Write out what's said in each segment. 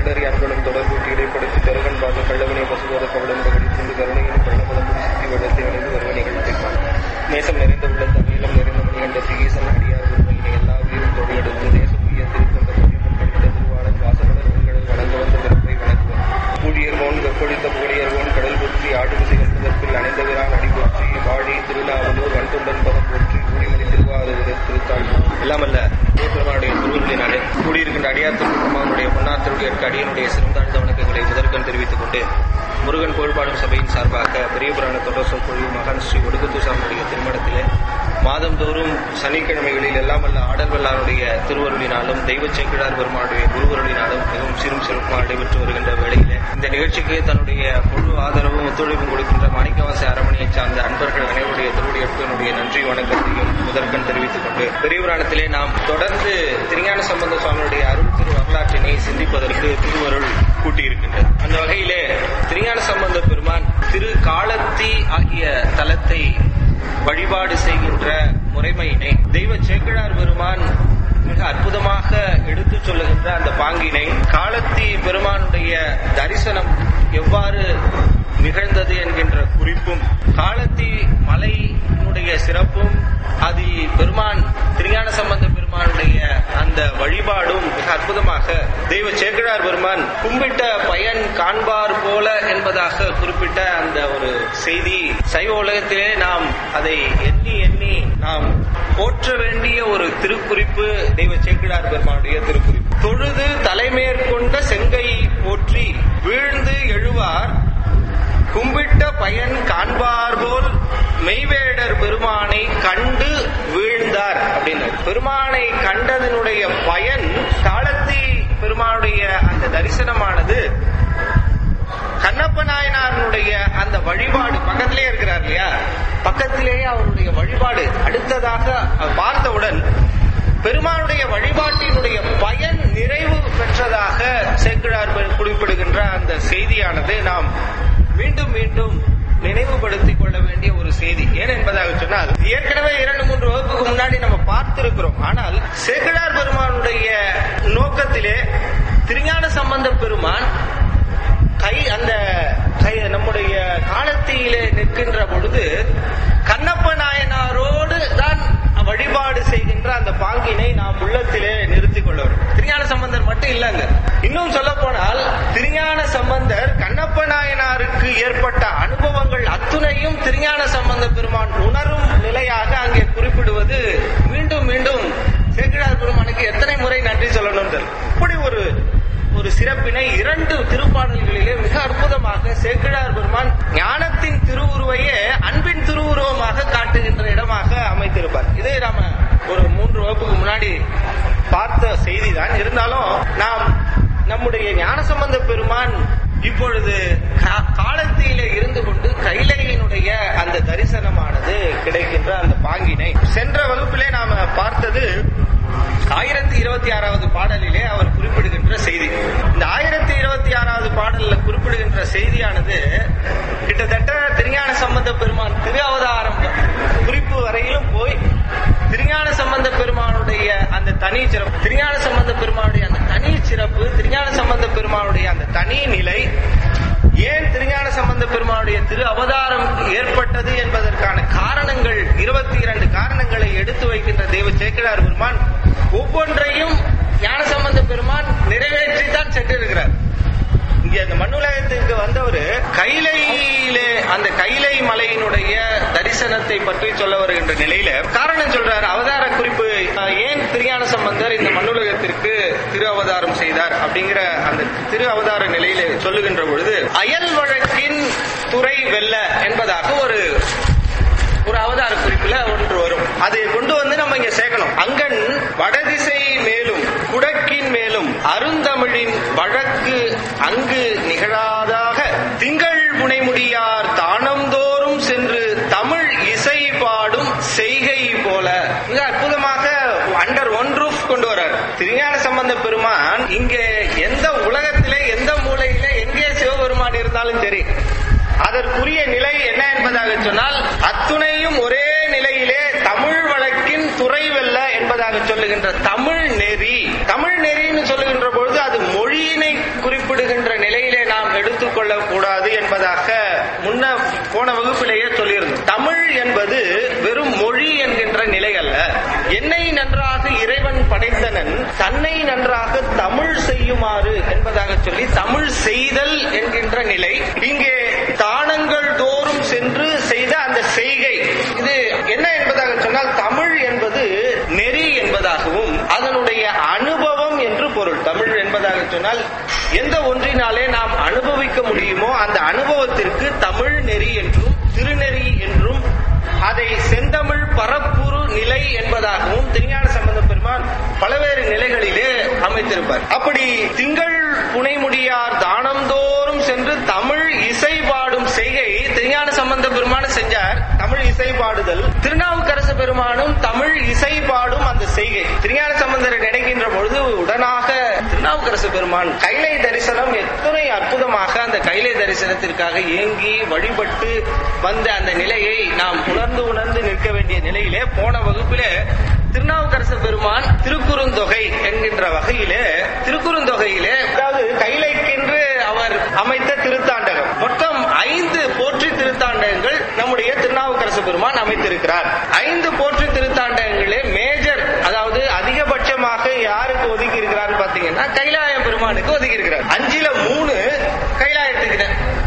கண்டறி அன்பனும் தொடர்பூட்டி இடைப்படுத்தி தருகன் பார்த்து கள்ளவனை பசுபோத கவலமுட கடித்து கருணையினும் கள்ளபலமுடி சித்தி வெள்ளத்தை அணிந்து வருவனைகள் வைப்பான். நேசம் நிறைந்த உள்ள தமிழம் நிறைந்த மணிகண்ட சிகேசன் அடியார் உண்மையினை எல்லா உயிரும் தொழிலெடுத்து தேசம் உயர் திருக்கொண்ட பதிமன் கடித்த திருவாளன் வாசமலர் உங்களில் வணங்க வந்த பிறப்பை வணங்குவார். ஊழியர்கோன் வெப்பொழித்த புகழியர்கோன் கடல் போற்றி ஆடுமிசை கண்டதற்பில் அணைந்தவரான் அடி போற்றி வாழி திருநாவலூர் வன்துண்டன் பதம் போற்றி ஊழிமணி திருவாரூர் திருத்தாள் எல்லாமல்ல பெருமானுடைய திருவுருளினாலே கூடியிருக்கின்ற அடியார் திருமாவனுடைய பொன்னார் திருவுடைய அடியனுடைய சிறந்தாழ்ந்த வணக்கங்களை முதற்கண் தெரிவித்துக் கொண்டு முருகன் கோள்பாடும் சபையின் சார்பாக பெரிய புராண தொடர் சொற்பொழிவு மகான் ஸ்ரீ ஒடுக்குத்து சாமியுடைய திருமணத்திலே மாதந்தோறும் சனிக்கிழமைகளில் எல்லாம் அல்ல ஆடல் வல்லாருடைய திருவருளினாலும் தெய்வ சேக்கிழார் பெருமானுடைய குருவருளினாலும் மிகவும் சிறும் சிறப்பாக நடைபெற்று வருகின்ற வேளையிலே இந்த நிகழ்ச்சிக்கு தன்னுடைய முழு ஆதரவும் ஒத்துழைப்பும் கொடுக்கின்ற மாணிக்கவாச அரமனையை சார்ந்த அன்பர்கள் அனைவருடைய திருவுடைய நன்றி வணக்கத்தையும் முதற்கண் தெரிவித்துக் கொண்டு பெரிய புராணத்திலே நாம் தொடர்ந்து திருஞான சம்பந்த சுவாமியுடைய அருள் திரு வரலாற்றினை சிந்திப்பதற்கு திருவருள் கூட்டியிருக்கின்றது. அந்த வகையிலே திருஞான சம்பந்த பெருமான் திரு காலத்தி ஆகிய தலத்தை வழிபாடு செய்கின்ற முறைமையினை தெய்வ சேக்கிழார் பெருமான் மிக அற்புதமாக எடுத்து சொல்லுகின்ற அந்த பாங்கினை காலத்தி பெருமானுடைய தரிசனம் எவ்வாறு நிகழ்ந்தது என்கின்ற குறிப்பும் காலத்தி மலையினுடைய சிறப்பும் அதில் பெருமான் திருஞான சம்பந்த பெருமானுடைய அந்த வழிபாடும் மிக அற்புதமாக தெய்வ சேக்கிழார் பெருமான் கும்பிட்ட பயன் காண்பார் போல என்பதாக குறிப்பிட்ட அந்த ஒரு செய்தி சைவ உலகத்திலே நாம் அதை எண்ணி எண்ணி நாம் போற்ற வேண்டிய ஒரு திருக்குறிப்பு தெய்வ சேக்கிழார் பெருமானுடைய திருக்குறிப்பு. தொழுது தலைமேற்கொண்ட செங்கை போற்றி வீழ்ந்து எழுவார் கும்பிட்ட பயன் காண்பார் போல் மெய்வேடர் பெருமானை கண்டு வீழ்ந்தார் அப்படின்னு. பெருமானை கண்டதனுடைய பயன் காலத்தி பெருமானுடைய அந்த தரிசனமானது கண்ணப்ப நாயனாருடைய அந்த வழிபாடு பக்கத்திலே இருக்கிறார் இல்லையா, பக்கத்திலேயே அவருடைய வழிபாடு அடுத்ததாக பார்த்தவுடன் பெருமானுடைய வழிபாட்டினுடைய பயன் நிறைவு பெற்றதாக சேக்கிழார் குறிப்பிடுகின்ற அந்த செய்தியானது நாம் மீண்டும் மீண்டும் நினைவுபடுத்திக் கொள்ள வேண்டிய ஒரு செய்தி. ஏன் என்பதாக சொன்னால் ஏற்கனவே 2-3 வகுப்புக்கு முன்னாடி நம்ம பார்த்திருக்கிறோம். ஆனால் சேக்கிழார் பெருமானுடைய நோக்கத்திலே திருஞான சம்பந்த பெருமான் நம்முடைய காலத்திலே நிற்கின்ற பொழுது கண்ணப்ப நாயனாரோடு தான் வழிபாடு செய்கின்ற அந்த பாங்கினை நாம் உள்ளத்திலே நிறுத்திக் கொள்ள வேண்டும். திருஞான சம்பந்தர் மட்டும் இல்லங்க, இன்னும் சொல்ல போனால் திருஞான சம்பந்தர் கண்ணப்ப நாயனாருக்கு ஏற்பட்ட அனுபவங்கள் அத்துணையும் திருஞான சம்பந்த பெருமான் உணரும் நிலையாக அங்கே குறிப்பிடுவது மீண்டும் மீண்டும் சேக்கிழார் பெருமானுக்கு எத்தனை முறை நன்றி சொல்லணும். இப்படி ஒரு சிறப்பினை 2 திருப்பாடல்களிலே மிக அற்புதமாக சேக்கிழார் பெருமான் ஞானத்தின் திருவுருவையே அன்பின் திருவுருவமாக காட்டுகின்ற இடமாக அமைத்திருப்பார். இதை நாம ஒரு 3 வகுப்புக்கு முன்னாடி பார்த்த செய்திதான். இருந்தாலும் நாம் நம்முடைய ஞானசம்பந்த பெருமான் இப்பொழுது காலத்திலே இருந்து கொண்டு கைலையினுடைய அந்த தரிசனமானது கிடைக்கின்ற அந்த பாங்கினை சென்ற வகுப்பிலே நாம பார்த்தது 1026வது பாடலிலே அவர் குறிப்பிடுகின்ற செய்தி. இந்த 1026வது பாடல்ல குறிப்பிடுகின்ற செய்தியானது கிட்டத்தட்ட திருஞான சம்பந்த பெருமான் திரு அவதாரம் குறிப்பு வரையிலும் போய் திருஞான சம்பந்த பெருமானுடைய அந்த தனி சிறப்பு, திருஞான சம்பந்த பெருமானுடைய அந்த தனி சிறப்பு, திருஞான சம்பந்த பெருமானுடைய அந்த தனி நிலை, ஏன் திருஞான சம்பந்த பெருமானுடைய திரு அவதாரம் ஏற்பட்டது என்பதற்கான காரணங்கள் 22 காரணங்களை எடுத்து வைக்கின்ற தெய்வ சேக்கிழார் பெருமான் ஒவ்வொன்றையும் ஞான சம்பந்த பெருமான் நிறைவேற்றித்தான் சென்றிருக்கிறார். இங்க அந்த மண்ணுலகத்திற்கு வந்தவர் கைலையிலே அந்த கைலை மலையினுடைய தரிசனத்தை பற்றி சொல்ல வருகின்ற நிலையில காரணம் சொல்றார். அவதார குறிப்பு, ஏன் திருஞான சம்பந்தர் இந்த மண்ணுலகத்திற்கு திரு அவதாரம் செய்தார் அப்படிங்கிற அந்த திரு அவதார நிலையில சொல்லுகின்ற பொழுது அயல் வழக்கின் துறை வெல்ல என்பதாக ஒரு அவதார குறிப்புல ஒன்று வரும். அதை கொண்டு வந்து நம்ம இங்க சேர்க்கணும். அங்கன் வடதிசை மேலும் குடக்கின் மேலும் அருந்தமிழின் வழக்கு அங்கு நிகழாதாக திங்கள் புனைமுடியார் தானம்தோறும் சென்று தமிழ் இசை பாடும் செய்கை போல. மிக அற்புதமாக அண்டர் ஒன் ரூஃப் கொண்டு வர்றார் திருஞான சம்பந்த பெருமான். இங்கே எந்த உலகத்திலே எந்த மூலையிலே எங்கே சிவபெருமான் இருந்தாலும் சரி, அதற்குரிய நிலை என்ன என்பதாக சொன்னால் அத்துணையும் ஒரே நிலையிலே தமிழ் வழக்கின் துறை வெல்ல என்பதாக சொல்லுகின்ற தமிழ் நெறி. தமிழ் நெறின்னு சொல்லுகின்ற பொழுது அது மொழியினை குறிப்பிட்டு கொள்ளக்கூடாது என்பதாக போன வகுப்பிலேயே சொல்லியிருந்தோம். தமிழ் என்பது வெறும் மொழி என்கின்ற நிலை அல்ல. என்னை நன்றாக இறைவன் படைத்தனன், தன்னை நன்றாக தமிழ் செய்யுமாறு என்பதாக சொல்லி தமிழ் செய்தல் என்கின்ற நிலை. இங்கே தானங்கள் தோறும் சென்று செய்த அந்த செய்கை இது என்ன என்பதாக சொன்னால், தமிழ் என்பது நெறி என்பதாகவும் அதனுடைய அனுபவம் என்று பொருள். தமிழ் என்பதாக சொன்னால் எந்த ஒன்றினாலே நாம் அனுபவிக்க முடியுமோ அந்த அனுபவத்திற்கு தமிழ் நெறி என்றும் திருநெறி என்றும் அதை செந்தமிழ் பரப்புரு நிலை என்பதாகவும் திருஞான சம்பந்த பெருமான் பல்வேறு நிலைகளிலே அமைத்திருப்பார். அப்படி திங்கள் புனைமுடியார் தானந்தோறும் சென்று தமிழ் இசை பாடும் செய்கை திருஞான சம்பந்த பெருமான செஞ்சார். தமிழ் இசை பாடுதல். திருநாவுக்கரசு பெருமானும் தமிழ் இசை பாடும் அந்த செய்கை திருஞான சம்பந்தரை நினைக்கின்ற பொழுது உடனாக திருநாவுக்கரசு பெருமான் கைலை தரிசனம் எத்தனை அற்புதமாக அந்த கைலை தரிசனத்திற்காக ஏங்கி வழிபட்டு வந்த அந்த நிலையை நாம் உணர்ந்து நிற்க வேண்டிய நிலையிலே போன வகுப்பிலே திருநாவுக்கரசு பெருமான் திருக்குறுந்தொகை என்கின்ற வகையிலே திருக்குறுந்தொகையிலே அதாவது கைலைக்கென்று அவர் அமைத்த திருத்தாண்டகம் மொத்தம் 5 போற்றி திருத்தாண்டகங்கள் நம்முடைய திருநாவுக்கரசு பெருமான் அமைத்திருக்கிறார். 5 போற்றி திருத்தாண்டகங்களே மேஜர், அதாவது அதிகபட்சமாக யாருக்கு ஒதுக்கி இருக்கிறார் பாத்தீங்கன்னா கைலாய பெருமானுக்கு ஒதுக்கி இருக்கிறார். 5ல 3 கைலாயத்துக்கு,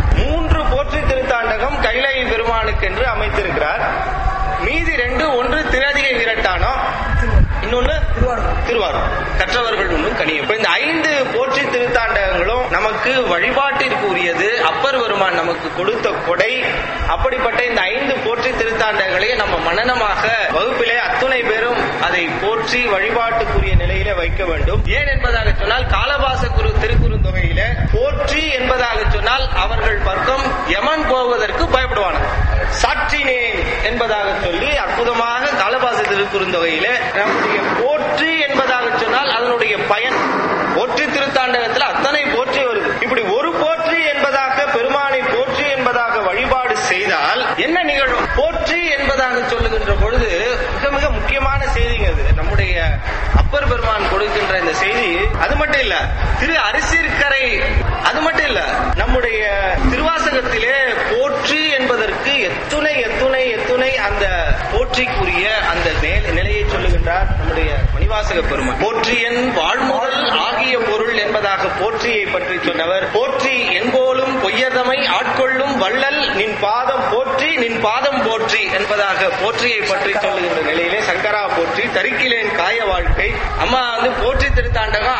3 போற்றி திருத்தாண்டகம் கைலாய பெருமானுக்கு என்று அமைத்திருக்கிறார். மீதி 2, ஒன்று திருஅதிகை வீரட்டானம், இன்னொன்னு திருவாரூர் கற்றவர்கள் ஒன்றும் கனியும். இந்த 5 போற்றி திருத்தாண்டகங்களும் நமக்கு வழிபாட்டிற்கு உரியது. அப்பர் பெருமான் நமக்கு கொடுத்த கொடை. அப்படிப்பட்ட இந்த 5 போற்றி திருத்தாண்டகங்களை நம்ம மனனமாக வகுப்பிலே அத்துணை பேரும் அதை போற்றி வழிபாட்டுக்குரிய நிலையிலே வைக்க வேண்டும். ஏன் என்பதாக சொன்னால் காலபாச திருக்குறுந்தொகையில போற்றி என்பதாக சொன்னால் அவர்கள் பக்கம் யமன் போவதற்கு பயப்படுவாங்க. சாற்றினேன் என்பதாக சொல்லி அற்புதமாக காலபாச திருக்குறுந்தொகையில நம்முடைய போற்றி என்பதாக சொன்னால் அதனுடைய பயன். போற்றி திருத்தாண்டகத்தில் அத்தனை போற்றி வருது. இப்படி ஒரு போற்றி என்பதாக பெருமானை போற்றி என்பதாக வழிபாடு செய்தால் என்ன நிகழும்? போற்றி என்பதாக சொல்லுகின்ற பொழுது மிக மிக முக்கியமான செய்திங்க அது. நம்முடைய அப்பர் பெருமான் கொடுக்கின்ற இந்த செய்தி அது மட்டும் இல்ல, திரு அரிசிற்கரை அது மட்டும் இல்ல, நம்முடைய திருவாசகத்திலே போற்றி என்பதற்கு எத்துணை எத்துணை எத்துணை அந்த போற்றிக்குரிய அந்த நிலையை சொல்லுகின்றார் நம்முடைய மணிவாசக பெருமான். போற்றியன் வாழ்முதல் ஆகிய பொருள் என்பதாக போற்றியை பற்றி சொன்னவர். போற்றி என்போலும் பொய்யதமை ஆட்கொள்ளும் வள்ளல் நின் பாதம் போற்றி நின் பாதம் போற்றி என்பதாக போற்றியை பற்றி சொல்லுகின்ற நிலையிலே சங்கரா போற்றி தரிக்கிலேன் காய வாழ்க்கை. அம்மா போற்றி திருத்தாண்டகம்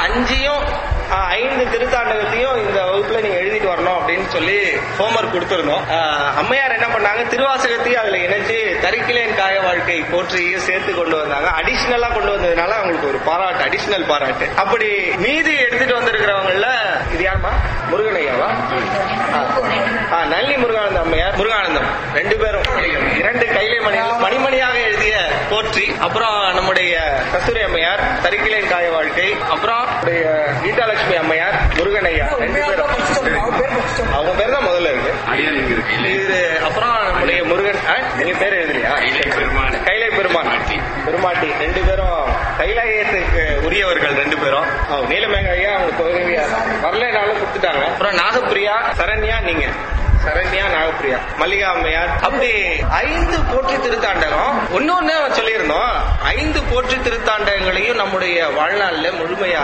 5 திருத்தாண்டகத்தையும் இந்த வகுப்புல நீங்க எழுதிட்டு வரணும் அப்படின்னு சொல்லி ஹோம்ஒர்க் கொடுத்திருந்தோம். அம்மையார் என்ன பண்ணாங்க, திருவாசகத்தையும் அதுல இணைச்சு தரிக்கிலேன் காய வாழ்க்கை போற்றியையும் சேர்த்து கொண்டு வந்தாங்க. அடிஷனலா கொண்டு வந்ததுனால அவங்களுக்கு ஒரு பாராட்டு, அடிஷனல் பாராட்டு. அப்படி மீதி எடுத்துட்டு வந்திருக்கிறவங்கள இது யாருமா? முருகனையாவா? நல்லி முருகானந்த அம்மையார், முருகானந்தம் 2 பேரும் 2 கைலை மணிமணியாக எழுதிய போற்றி. அப்புறம் நம்முடைய கஸ்தூரி அம்மையார் தரிக்கிலேன் காய வாழ்க்கை. அப்புறம் கீதாலட்சுமி அம்மையார், முருகனையா 2 பேரும். அவங்க பேர் தான் முதல்ல இருக்கு. இது அப்புறம் நம்முடைய முருகன் நீங்க பேர் எழுதலையா? கைலை பெருமான் பெருமாட்டி 2 பேரும் கைலாயத்துக்கு உரியவர்கள் 2 பேரும். நீலமேக ஐயா அவங்க வரலைனாலும் கொடுத்துட்டாங்க. அப்புறம் நாகப்பிரியா, சரண்யா, நீங்க சரண்யா, நாகப்பிரியா, மல்லிகா அம்மையார். அப்படி 5 போற்றி திருத்தாண்டகம். இன்னொன்னு சொல்லியிருந்தோம், 5 போற்றி திருத்தாண்டகங்களையும் நம்முடைய வாழ்நாளில்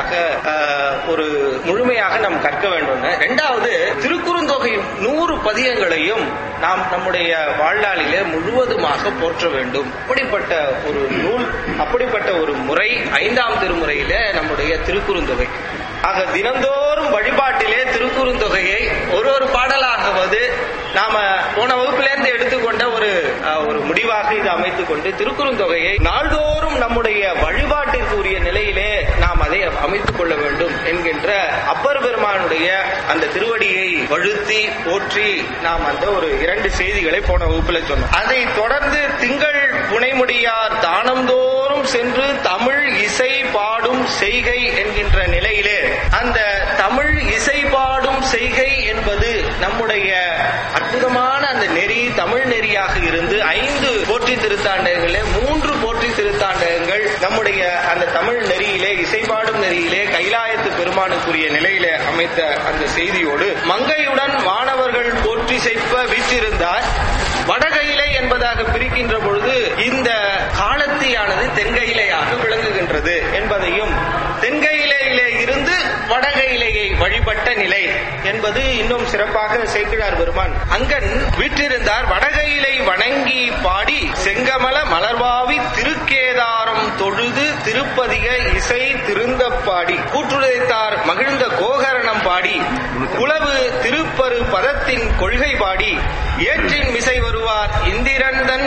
முழுமையாக நாம் கற்க வேண்டும். 2வது திருக்குறுந்தொகை 100 பதிகங்களையும் நாம் நம்முடைய வாழ்நாளிலே முழுவதுமாக போற்ற வேண்டும். அப்படிப்பட்ட ஒரு நூல், அப்படிப்பட்ட ஒரு முறை 5ஆம் திருமுறையில நம்முடைய திருக்குறுந்தொகை. ஆக தினந்தோறும் வழிபாட்டிலே திருக்குறுந்தொகையை ஒரு பாடலாகவது நாம போன வகுப்பிலிருந்து எடுத்துக்கொண்ட ஒரு முடிவாக இது அமைத்துக் கொண்டு திருக்குறுந்தொகையை நாள்தோறும் நம்முடைய வழிபாட்டிற்கு உரிய நிலையிலே நாம் அதை அமைத்துக் கொள்ள வேண்டும் என்கின்ற அப்பர் பெருமானுடைய அந்த திருவடியை வழுத்தி போற்றி நாம் அந்த ஒரு 2 செய்திகளை போன வகுப்பில் சொன்னோம். அதை தொடர்ந்து திங்கள் புனைமுடியார் தானந்தோறும் சென்று தமிழ் இசை பாடும் செய்கை என்கின்ற நிலையிலே அந்த தமிழ் இசை பாடும் செய்கை என்பது நம்முடைய அற்புதமான அந்த நெறி, தமிழ் நெறியாக இருந்து 5 போற்றி திருத்தாண்டகங்களே 3 போற்றி திருத்தாண்டகங்கள் நம்முடைய அந்த தமிழ் நெறியிலே, இசைப்பாடும் நெறியிலே கைலாயத்து பெருமானுக்குரிய நிலையிலே அமைத்த அந்த செய்தியோடு மங்கையுடன் வானவர்கள் போற்றி செய்ப்ப வீற்றிருந்தார். வடகையிலை என்பதாக பிரிக்கின்ற பொழுது இந்த காலத்தியானது தென்கையிலையாக விளங்குகின்றது என்பதையும், தென்கையிலையிலே இருந்து வடகையிலையை வழிபட்ட நிலை என்பது இன்னும் சிறப்பாக சேக்கிழார் பெருமான் அங்கன் வீற்றிருந்தார். வடகையிலை வணங்கி பாடி செங்கமல மலர்வாவி திருக்கேதாரம் தொழுது திருப்பதிக இசை திருந்த பாடி கூற்றுதைத்தார் மகிழ்ந்த கோகரணம் பாடி குளவு திருப்பரு பதத்தின் கொள்கை பாடி ஏற்றின் மிசை வருவார் இந்திரந்தன்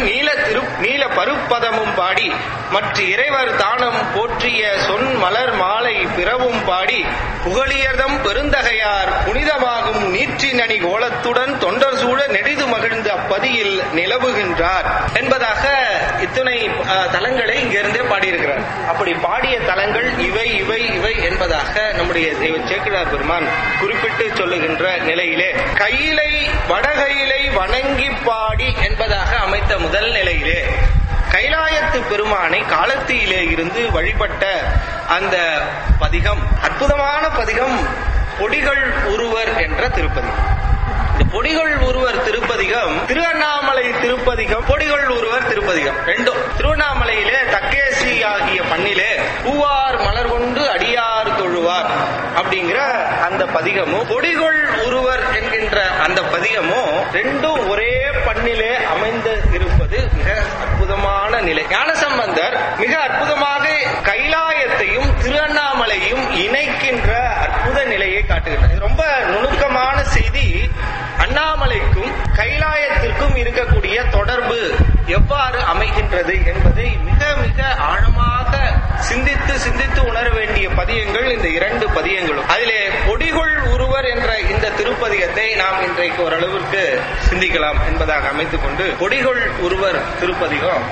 நீல பருப்பதமும் பாடி மற்ற இறைவர் தானம் போற்றிய சொன் மலர் மாலை பிறவும் பாடி புகழியர்தம் பெருந்தகையார் புனிதமாகும் நீற்றினணி கோலத்துடன் தொண்டர் சூழ நெடிது மகிழ்ந்து அப்பதியில் நிலவுகின்றார் என்பதாக இத்துணை தலங்களை இங்கிருந்தே பாடியிருக்கிறார். அப்படி பாடிய தலங்கள் இவை இவை இவை என்பதாக நம்முடைய சேக்கிழார் பெருமான் குறிப்பிட்டு சொல்லுகின்ற நிலையிலே கையிலை வடகையிலை வணங்கி பாடி என்பதாக அமைத்த முதல் நிலையிலே கைலாயத்து பெருமானை காலத்திலே இருந்து வழிபட்ட அந்த பதிகம், அற்புதமான பதிகம் பொடிகள் ஒருவர் என்ற திருப்பதி. இந்த பொடிகள் ஒருவர் திருப்பதிகம் திருவண்ணாமலை திருப்பதிகம், பொடிகள் ஒருவர் திருப்பதிகம் ரெண்டும். திருவண்ணாமலையிலே தக்கேசி ஆகிய பண்ணிலே பூவார் மலர் கொண்டு அடியார் தொழுவார் அப்படிங்கிற அந்த பதிகமும், பொடிகள் ஒருவர் என்கின்ற அந்த பதிகமும் ரெண்டும் ஒரே பண்ணிலே அமைந்து இருப்பது மிக அற்புதமான நிலை. ஞானசம்பந்தர் மிக அற்புதமாக கைலாயத்தையும் திருவண்ணாமலையும் இணைக்கின்ற அற்புத நிலையை காட்டுகிறார். ரொம்ப நுணுக்கமான செய்தி. அண்ணாமலைக்கும் கைலாயத்திற்கும் இருக்கக்கூடிய தொடர்பு எவ்வாறு அமைகின்றது என்பதை மிக மிக ஆழமாக சிந்தித்து சிந்தித்து உணர வேண்டிய பதியங்கள் இந்த இரண்டு பதியங்களும். அதிலே பொடிகள் ஒருவர் என்ற இந்த திருப்பதிகத்தை நாம் இன்றைக்கு ஓரளவிற்கு சிந்திக்கலாம் என்பதாக அமைத்துக் கொண்டு பொடிகள் ஒருவர் திருப்பதிகம்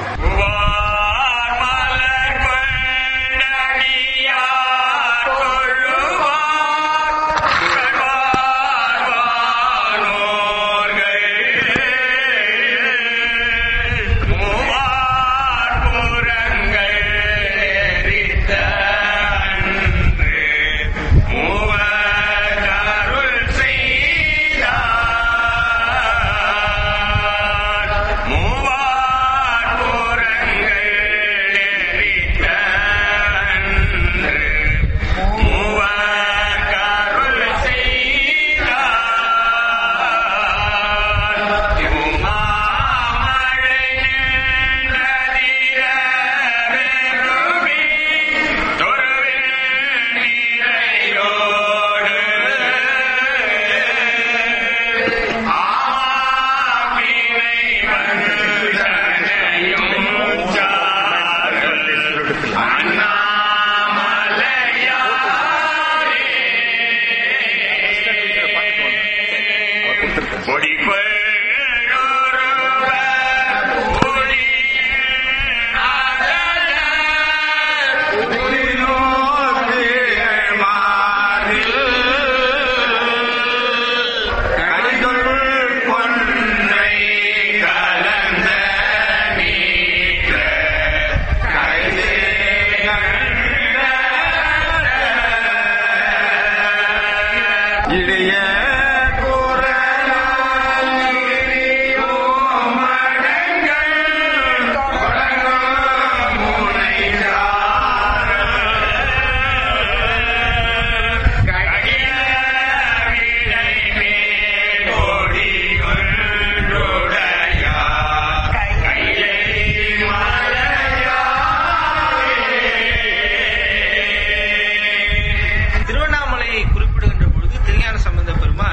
பெருமான்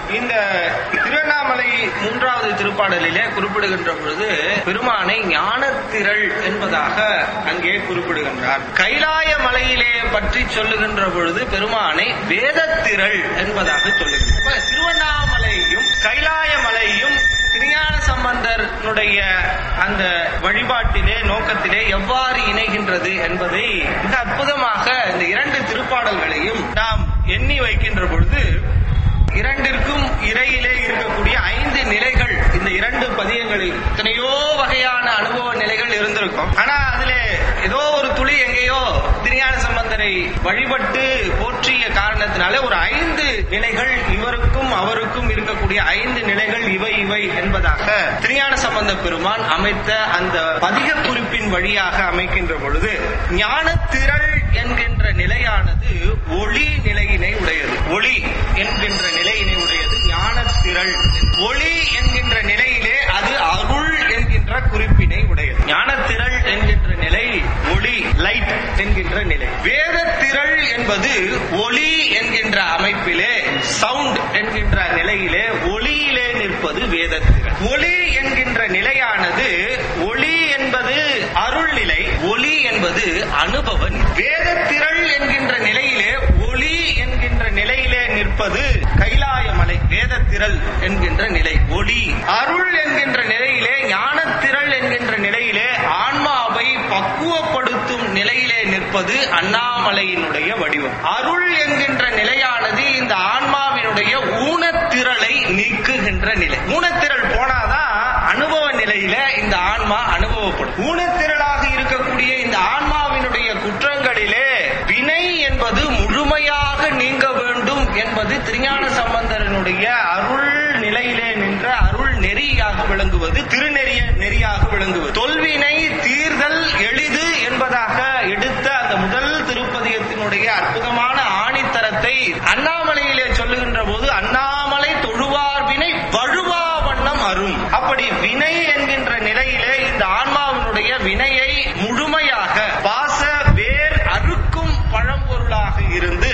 இந்த திருவண்ணாமலை 3வது திருப்பாடலிலே குறிப்பிடுகின்ற பொழுது பெருமானை ஞானத்திரள் என்பதாக அங்கே குறிப்பிடுகின்றார். கைலாய மலையிலே பற்றி சொல்லுகின்ற பொழுது பெருமானை வேதத்திரள் என்பதாக சொல்லுகின்றார். திருவண்ணாமலையும் கைலாய மலையும் திருஞான சம்பந்தனுடைய அந்த வழிபாட்டிலே நோக்கத்திலே எவ்வாறு இணைகின்றது என்பதை மிக அற்புதமாக இந்த 2 திருப்பாடல்களையும் நாம் எண்ணி வைக்கின்ற பொழுது இரண்டிற்கும் இடையிலே இருக்கக்கூடிய 5 நிலைகள் இந்த 2 பதியங்களில் எத்தனையோ வகையான அனுபவ நிலைகள் இருந்திருக்கும். ஆனா அதிலே ஏதோ ஒரு துளி எங்கேயோ திருஞான சம்பந்தரை வழிபட்டு போற்றிய காரணத்தினாலே ஒரு 5 நிலைகள் இவருக்கும் அவருக்கும் இருக்கக்கூடிய 5 நிலைகள் இவை என்பதாக திருஞான சம்பந்த பெருமான் அமைத்த அந்த பதிக குறிப்பின் வழியாக அமைக்கின்ற பொழுது ஞானத்திரள் என்கின்ற நிலையானது ஒளி நிலையினை உடையது. ஒளி என்கின்ற நிலையினை உடையது ஞானத்திரள். ஒளி என்கின்ற நிலையிலே அது அருள் என்கின்ற குறிப்பினை உடையது. ஞானத்திரள் என்கின்ற நிலை ஒளி, லைட் என்கின்ற நிலை. வேதத்திரள் என்பது ஒளி என்கின்ற அமைப்பிலே சவுண்ட் என்கின்ற நிலையிலே ஒளியிலே நிற்பது வேதத்திரள். ஒளி என்கின்ற நிலையானது ஒளி என்பது அருள் நிலை, ஒளி என்பது அனுபவன். வேதத்திரள் என்கின்ற நிலையிலே ஒளி என்கின்ற நிலையிலே நிற்பது கைலாய மலை. வேதத்திரள் என்கின்ற நிலை ஒளி. அருள் என்கின்ற நிலையிலே ஞானத்திரள் என்கின்ற நிலையிலே ஆன்மாவை பக்குவப்படுத்தும் நிலையிலே நிற்பது அண்ணாமலையினுடைய வடிவம். அருள் என்கின்ற நிலையானது இந்த ஆன்மாவினுடைய ஊனத்திரளை நீக்குகின்ற நிலை. ஊனத்திரள் போனாதான் அனுபவ நிலையில இந்த ஆன்மா அனுபவப்படும். ஊனத்திரளாக இருக்கக்கூடிய இந்த ஆன்மாவினுடைய குற்றங்களிலே வினை என்பது முழுமையாக நீங்க வேண்டும் என்பது திருஞான சம்பந்தரனுடைய அருள் நிலையிலே நின்ற அருள் நெறியாக விளங்குவது, திருநெறிய நெறியாக விளங்குவது. தொல்வினை தீர்தல் எளிது என்பதாக எடுத்த அந்த முதல் திருப்பதிகத்தினுடைய அற்புதமான ஆணித்தரத்தை அண்ணாமலையிலே சொல்லுகின்ற போது அண்ணாமலை தொழுவார் வினை வழுவா வண்ணம் அரும். அப்படி வினை என்கின்ற நிலையிலே இந்த ஆன்மாவினுடைய வினையை முழுமையாக பாச வேர் அறுக்கும் பழம்பொருளாக இருந்து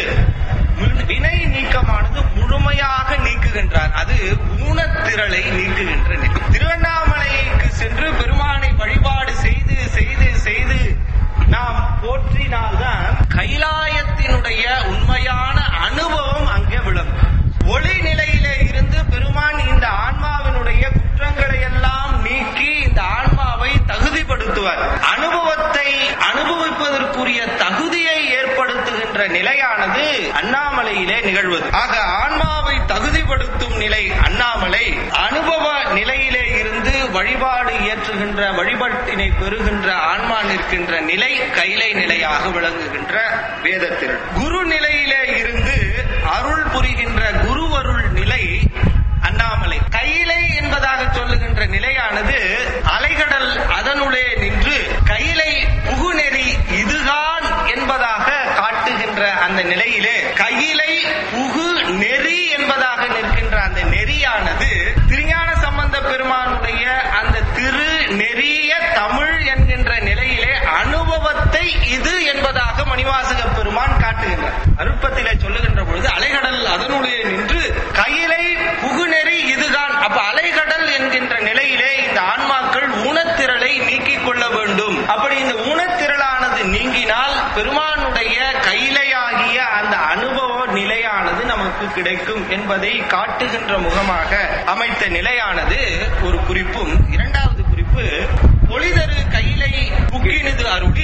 வினை நீக்கமானது முழுமையாக நீக்குகின்றார். அது ஊனத்திரளை நீக்குகின்ற நிலை. திருவண்ணாமலைக்கு சென்று பெருமானை வழிபாடு செய்து செய்து செய்து நாம் போற்றினால்தான் கைலாயத்தினுடைய உண்மையான அனுபவம் அங்கே விளங்கும். ஒளி நிலையிலே இருந்து பெருமான் இந்த ஆன்மாவினுடைய குற்றங்களை எல்லாம் நீக்கி இந்த ஆன்மாவை தகுதிப்படுத்துவார். அனுபவத்தை அனுபவிப்பதற்குரிய தகுதியை ஏற்படுத்துகின்ற நிலையானது அண்ணாமலையிலே நிகழ்வது. ஆக ஆன்மாவை தகுதிப்படுத்தும் நிலை அண்ணாமலை, அனுபவ நிலையிலே இருந்து வழிபாடு இயற்றுகின்ற வழிபாட்டினை பெறுகின்ற ஆன்மா நிற்கின்ற நிலை கைலை நிலையாக விளங்குகின்ற வேதத்திரள். குரு நிலையிலே இருந்து அருள் புரிகின்ற குருவருள் நிலை அண்ணாமலை. கைலை என்பதாக சொல்லுகின்ற நிலையானது அலைகடல் அதனுள்ளே நின்று கைலை புகுநெறி இதுதான் என்பதாக காட்டுகின்ற அந்த நிலையிலே கையிலை புகு நெறி என்பதாக நிற்கின்ற அந்த நெறியானது திருஞான சம்பந்த பெருமானுடைய அந்த திரு நெறிய தமிழ் என்கின்ற நிலையிலே அனுபவத்தை இது என்பதாக மணிவாசக பெருமான் காட்டுகின்றார். அருட்பத்திலே சொல்லுகின்ற பொழுது அலைகடல் அதனுடைய நின்று கையிலை புகுநெறி இதுதான். அப்ப அலைகடல் என்கின்ற நிலையிலே இந்த ஆன்மாக்கள் ஊனத்திரளை நீக்கிக் கொள்ள வேண்டும். அப்படி இந்த ஊனத்திரளானது நீங்கினால் பெருமானுடைய கையிலையாகிய அந்த அனுபவ நிலையானது நமக்கு கிடைக்கும் என்பதை காட்டுகின்ற முகமாக அமைத்த நிலையானது ஒரு குறிப்பும். 2வது குறிப்பு ஒளிதரு கையிலை புக்கினது அருளி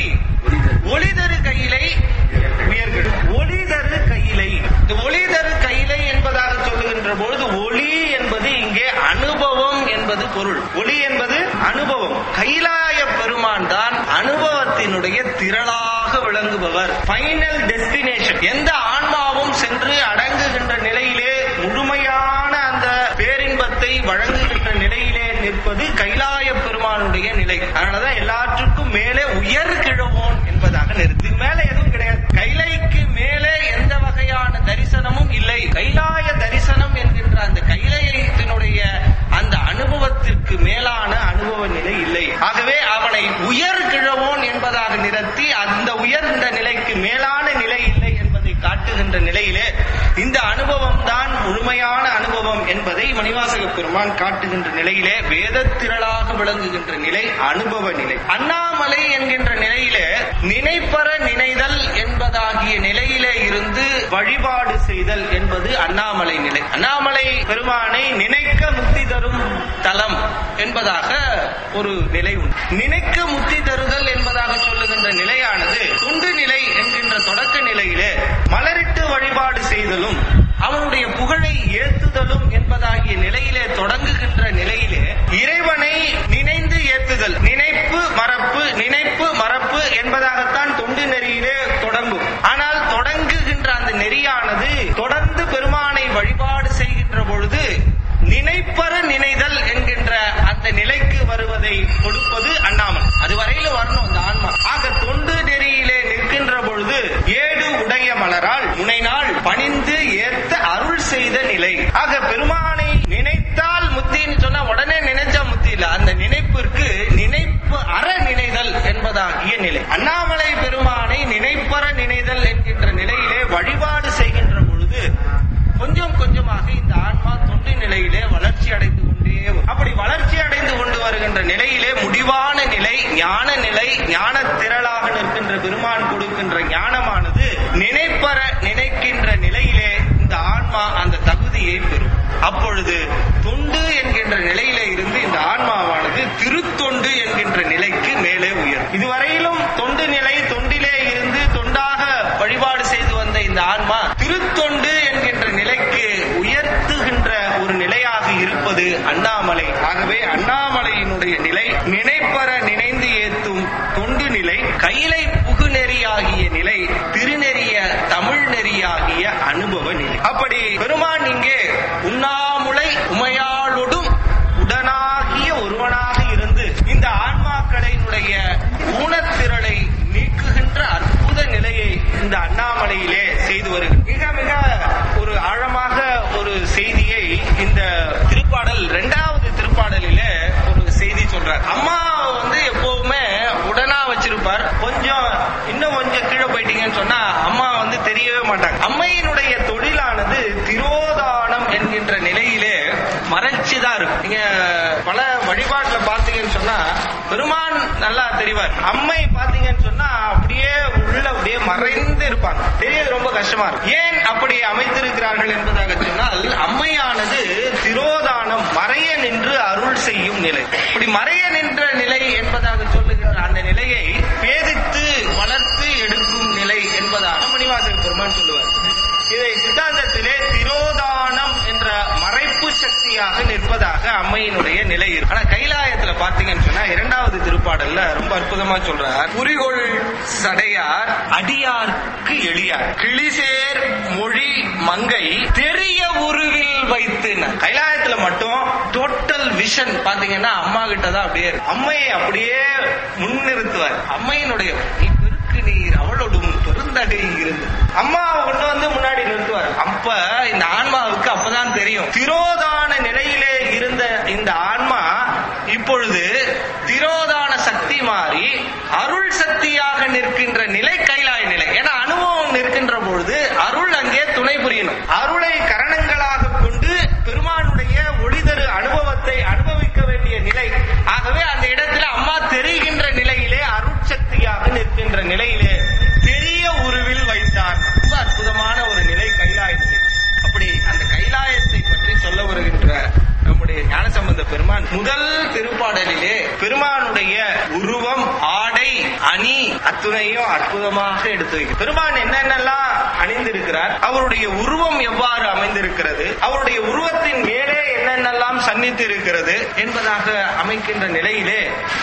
ஒளிதரு கையிலை உயர்கெடும். ஒளிதரு கையிலை, இந்த ஒளிதரு கையிலை என்பதாக சொல்லுகின்ற பொழுது ஒளி என்பது இங்கே அனுபவம் என்பது பொருள். ஒளி என்பது அனுபவம். கைலாய பெருமான் தான் அனுபவத்தினுடைய திரளாக விளங்குபவர். Final destination. எந்த ஆன்மாவும் சென்று அடங்குகின்ற நிலையிலே முழுமையான அந்த பேரின்பத்தை வழங்குகின்ற நிலையிலே நிற்பது கைலாய பெருமானுடைய நிலை. அதனாலதான் எல்லாற்றுக்கும் மேலே உயர் கிழவோன் என்பதாக நிறுத்து. மேல எதுவும் கிடையாது. கைலைக்கு மேலே எந்த வகையான தரிசனமும் இல்லை. கைலாய தரிசனம் என்கின்ற அந்த கைலாயத்தினுடைய அந்த அனுபவத்திற்கு மேலான அனுபவ நிலை இல்லை. ஆகவே அவனை உயர் கிழவோன் என்பதாக நிறுத்தி அந்த உயர்ந்த நிலைக்கு மேலான நிலை இல்லை என்பதை காட்டுகின்ற நிலையிலே இந்த அனுபவம் தான் முழுமையான அனுபவம் என்பதை மணிவாசக பெருமான் காட்டுகின்ற நிலையிலே வேதத்திரளாக விளங்குகின்ற நிலை அனுபவ நிலை. அண்ணாமலை என்கின்ற நிலையிலே நினைப்பற நினைதல் என்பதாகிய நிலையிலே இருந்து வழிபாடு செய்தல் என்பது அண்ணாமலை நிலை. அண்ணாமலை பெருமானை நினைக்க முக்தி தரும் தலம் என்பதாக ஒரு நிலை உண்டு. நினைக்க முக்தி தருதல் என்பதாக சொல்லுகின்ற நிலையானது தொண்டு நிலை என்கின்ற தொடக்க நிலையிலே மலரிட்டு வழிபாடு செய்தலும் அவனுடைய புகழை ஏத்துதலும் என்பதாகிய நிலையிலே தொடங்குகின்ற நிலையிலே இறைவனை நினைந்து ஏத்துதல், நினைப்பு மறப்பு, நினைப்பு மறப்பு என்பதாகத்தான் தொண்டு நெறியிலே தொடங்கும். ஆனால் தொடங்குகின்ற அந்த நெறியானது தொடர்ந்து பெருமானை வழிபாடு செய்கின்ற பொழுது நினைப்பற நினைதல் என்கின்ற அந்த நிலைக்கு வருவதை கொடுப்பது அண்ணாமலை. அதுவரையில வரணும் அந்த ஆன்மா. ஆக தொண்டு நெறியிலே நிற்கின்ற பொழுது ஏடு உடைய மலரால் முனைநாள் பணிந்து ஏத்த அருள் செய்த நிலை. ஆக பெருமானை நினைத்தால் முத்தின்னு சொன்னா உடனே நினைச்சா முத்தி இல்ல. அந்த நினைப்பிற்கு நினைப்பு அற நினைதல் என்பதாகிய நிலை. அண்ணாமலை பெருமானை நினைப்பற நினைதல் என்கின்ற நிலையிலே வழிபாடு செய்கின்ற பொழுது கொஞ்சம் கொஞ்சமாக இந்த ஆன்மா தொண்டு நிலையிலே வளர்ச்சி அடைந்து கொண்டே வரும். அப்படி வளர்ச்சி அடைந்து கொண்டு வருகின்ற நிலையிலே முடிவான நிலை ஞான நிலை. ஞான திரளாக நிற்கின்ற பெருமான் கொடுக்கின்ற ஞானமானது நினைப்பற நினைக்கின்ற நிலையிலே இந்த ஆன்மா அந்த தகுதியை பெறும். அப்பொழுது தொண்டு என்கின்ற நிலையிலே இருந்து இந்த ஆன்மாவானது திருத்தொண்டு என்கின்ற நிலைக்கு மேலே உயரும். இதுவரையிலும் தொண்டு நிலை, தொண்டிலே இருந்து தொண்டாக வழிபாடு செய்து வந்த இந்த ஆன்மா திருத்தொண்டு என்கின்ற நிலைக்கு உயர்த்துகின்ற ஒரு நிலையாக இருப்பது அண்ணாமலை. ஆகவே அண்ணாமலையினுடைய நிலை நினைப்பற நினைந்து ஏத்தும் தொண்டு நிலை, கையிலை புகுநெறியாகிய நிலை, திருநெறிய தமிழ் நெறியாகிய அனுபவ நிலை. அப்படி பெருமான் இங்கே உண்ணாமுலை உமையாளொடும் உடனாகிய ஒருவனாக இருந்து இந்த ஆன்மாக்களினுடைய ஊனத்திரளை நீக்குகின்ற அற்புத நிலையை இந்த அண்ணாமலையிலே செய்து வருகிறது. மிக மிக ஒரு ஆழமாக ஒரு செய்தியை இந்த திருப்பாடல் 2வது திருப்பாடலிலே ஒரு செய்தி சொல்றார். அம்மா எப்பவுமே உடனா வச்சிருப்பார். இன்னும் கொஞ்சம் கீழே போயிட்டீங்கன்னு சொன்னா அம்மா தெரியவே மாட்டாங்க. அம்மையினுடைய தொழிலானது திரோதானம் என்கின்ற நிலையிலே மறைச்சுதான் இருக்கும். நீங்க பல வழிபாட்டுல பாத்தீங்கன்னு சொன்னா பெருமான் நல்லா தெரிவார். அம்மை பாத்தீங்கன்னு சொன்னா அப்படியே உள்ள அப்படியே மறைந்து இருப்பாங்க. தெரியது ரொம்ப கஷ்டமா இருக்கும். ஏன் அப்படி அமைத்திருக்கிறார்கள் என்பதாக சொன்னால் அம்மையானது திரோதானம் மறைய நின்று அருள் செய்யும் நிலை. இப்படி மறைய நின்ற நிலை என்பதாக சொல்லுகின்ற அந்த நிலையை பேதித்து வளர்த்து எடுக்கும் நிலை என்பதாக மணிவாசக பெருமான் சொல்லுவார். இதை சித்தாந்தத்திலே திரோதானம் என்ற மறைப்பு சக்தியாக நிற்பதாக அம்மையினுடைய நிலை இருக்கு. ஆனா கைலாயத்துல பாத்தீங்கன்னு சொன்னா 2வது திருப்பாடல்ல ரொம்ப அற்புதமா சொல்றார். குறிகொள் சடையார் அடியார்க்கு எளியார் கிளிசேர் மொழி மங்கை தெரிய உருவில் வைத்து. கைலாயத்துல மட்டும் டோட்டல் விஷன் பாத்தீங்கன்னா அம்மா கிட்டதான் அப்படியே இருக்கு. அம்மையை அப்படியே முன்னிறுத்துவார். அம்மையினுடைய நீர் அவளோடும் பெருந்தகை இருந்து அம்மாவை கொண்டு முன்னாடி நிறுத்துவார். அப்ப இந்த ஆன்மாவுக்கு அப்பதான் தெரியும் திரோதான நிலையிலே இருந்த இந்த ஆன்மா இப்பொழுது திரோதான சக்தி மாறி அருள் சக்தியாக நிற்கின்ற நிலை கைலாய நிலை. ஏன்னா அனுபவம் நிற்கின்ற பொழுது அருள் அங்கே துணை புரியணும். அருளை கரணங்களாக கொண்டு பெருமானுடைய ஒளிதரு அனுபவத்தை அனுபவிக்க வேண்டிய நிலை. ஆகவே அந்த இடத்துல அம்மா தெரிகின்ற நிலையிலே அருட்சக்தியாக நிற்கின்ற நிலையிலே பெரிய உருவில் வைத்தார். ரொம்ப அற்புதமான ஒரு நிலை கைலாய நிலை. அப்படி அந்த கைலாயத்தை பற்றி சொல்ல வருகின்ற நம்முடைய ஞானசம்பந்த பெருமான் முதல் திருப்பாடலிலே பெருமானுடைய உருவம், ஆடை, அணி அத்துணையும் அற்புதமாக எடுத்து வைக்கிறார். பெருமான் என்னென்னலாம் அணிந்திருக்கிறார், அவருடைய உருவம் எவ்வாறு அமைந்திருக்கிறது, அவருடைய உருவத்தின் மேலே என்னென்னலாம் சன்னித்து இருக்கிறது என்பதாக அமைக்கின்ற நிலையிலே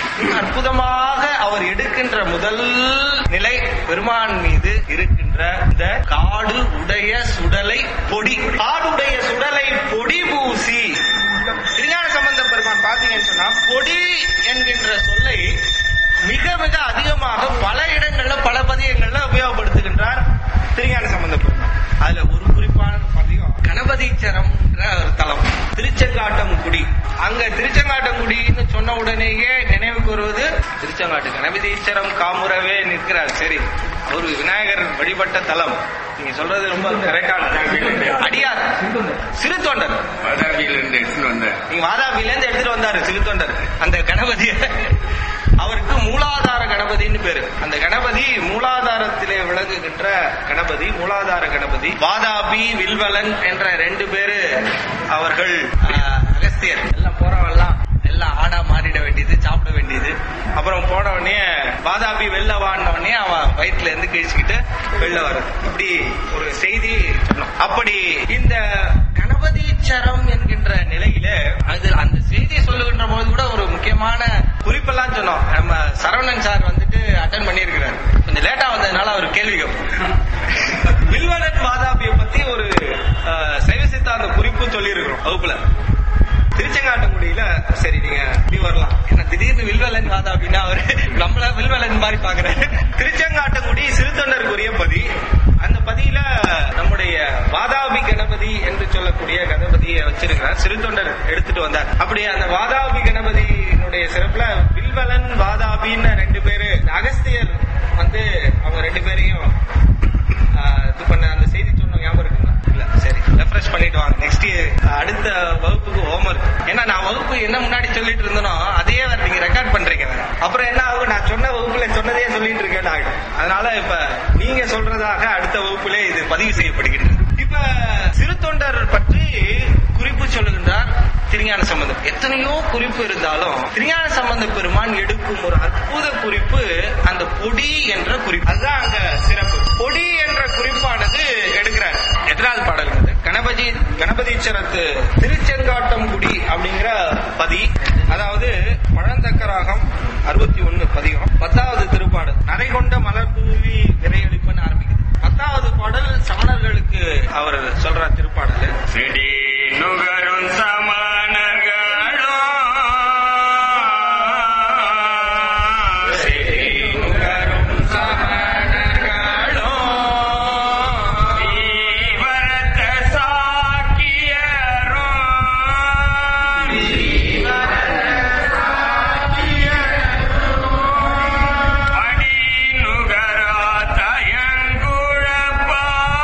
அற்புதமாக அவர் எடுக்கின்ற முதல் நிலை பெருமான் மீது இருக்கின்ற இந்த காடு உடைய சுடலை பொடி. காடுடைய சுடலை பொடி பூசி திருஞான சம்பந்த பெருமான் பாத்தீங்கன்னு சொன்னா பொடி என்கின்ற சொல்லை மிக மிக அதிகமாக பல இடங்கள்ல பல பதியங்கள்ல உபயோகப்படுத்துகின்றார் திருஞான சம்பந்த பெருமான். அதுல ஒரு குறிப்பான பதியம் கணபதீச்சரம் ஒரு தலம் திருச்செங்காட்டங்குடி. அங்க திருச்செங்காட்டங்குடின்னு சொன்ன உடனேயே நினைவுக்கு வருவது திருச்செங்காட்டு கணபதீச்சரம் காமுறவே நிற்கிறார். சரி, ஒரு விநாயகர் வழிபட்ட தலம். நீங்க சொல்றது ரொம்ப கரெக்டான. அடியார் அவருக்கு மூலாதார கணபதினு பேரு. அந்த கணபதி மூலாதாரத்திலே விளங்குகின்ற கணபதி, மூலாதார கணபதி. வாதாபி, வில்வலன் என்ற 2 பேரு அவர்கள். அகஸ்தியர் எல்லாம் போறவெல்லாம் எல்லாம் ஆடா மாறிட வேண்டியது, சாப்பிட வேண்டியது. அப்புறம் போன உடனே வாதாபி வெளில வாடின உடனே அவன் வயிற்றுல இருந்து கிழிச்சுக்கிட்டு வெளில வர்றது, இப்படி ஒரு செய்தி சொன்னோம். அப்படி இந்த கணபதீச்சரம் என்கின்ற நிலையில அது அந்த செய்தியை சொல்லுகின்ற போது கூட ஒரு முக்கியமான குறிப்பெல்லாம் சொன்னோம். நம்ம சரவணன் சார் வந்துட்டு அட்டன் பண்ணியிருக்கிறார். கொஞ்சம் லேட்டா வந்ததுனால அவர் கேள்வி கேட்போம். வில்வலன் வாதாபியை பத்தி ஒரு சைவ சித்தாந்த குறிப்பு சொல்லி இருக்கிறோம் வகுப்புல. திருச்செங்காட்டங்குடியில சரி நீங்க இப்படி வரலாம், ஏன்னா திடீர்னு வில்வலன் வாதாபின்னா அவரு நம்மள வில்வலன் மாதிரி பாக்குறாரு. திருச்செங்காட்டங்குடி சிறுத்தொண்டருக்குரிய பதி. அந்த பதியில நம்முடைய வாதாபி கணபதி என்று சொல்லக்கூடிய கணபதியை வச்சிருக்கிறார். சிறுத்தொண்டர் எடுத்துட்டு வந்தார். அப்படி அந்த வாதாபி கணபதியினுடைய சிறப்புல வில்வலன் வாதாபின்னு 2 பேரு அகஸ்தியர் வந்து அவங்க 2 பேரையும் இது பண்ண அந்த செய்தி சொன்ன ஞாபகம் இருக்குங்களா? இல்ல, சரி ரெஃப்ரெஷ் பண்ணிட்டு வாங்க. நெக்ஸ்ட் அடுத்த வகுப்புக்கு ஹோம்வொர்க். ஏன்னா நான் வகுப்பு என்ன முன்னாடி சொல்லிட்டு இருந்தனோ அதே வேற நீங்க ரெக்கார்ட் பண்றீங்க. அப்புறம் என்ன ஆகும், நான் சொன்ன வகுப்புல சொன்னதே சொல்லிட்டு இருக்கேன் ஆகும். அதனால இப்ப நீங்க சொல்றதாக அடுத்த வகுப்புல இது பதிவு செய்யப்படுகிறது. இப்ப சிறுத்தொண்டர் பற்றி குறிப்பு சொல்லுகின்றார் திருஞான சம்பந்தர். எத்தனையோ குறிப்பு இருந்தாலும் திருஞான சம்பந்த பெருமான் எடுக்கும் ஒரு அற்புத குறிப்பு அந்த பொடி என்ற குறிப்பு. அதுதான் அங்க சிறப்பு. பொடி என்ற குறிப்பானது எடுக்கிறார். எத்தனாவது பாடல்? கணபதீச்சரத்து திருச்செங்காட்டங்குடி அப்படிங்கிற பதி. அதாவது பழந்தக்கராகம் 61 பதிகம். 10வது திருப்பாடல் நரைகொண்ட மலர் தூவி விரையளிப்பன்னு ஆரம்பிக்குது. 10வது பாடல் சமணர்களுக்கு அவர் சொல்ற திருப்பாடல். செடி நுகரும் சமணர்களோ செடி நுகரும் சமணர்களோ வீவரத்த சாக்கியரோ அடி நுகரா தயங்குழப்பா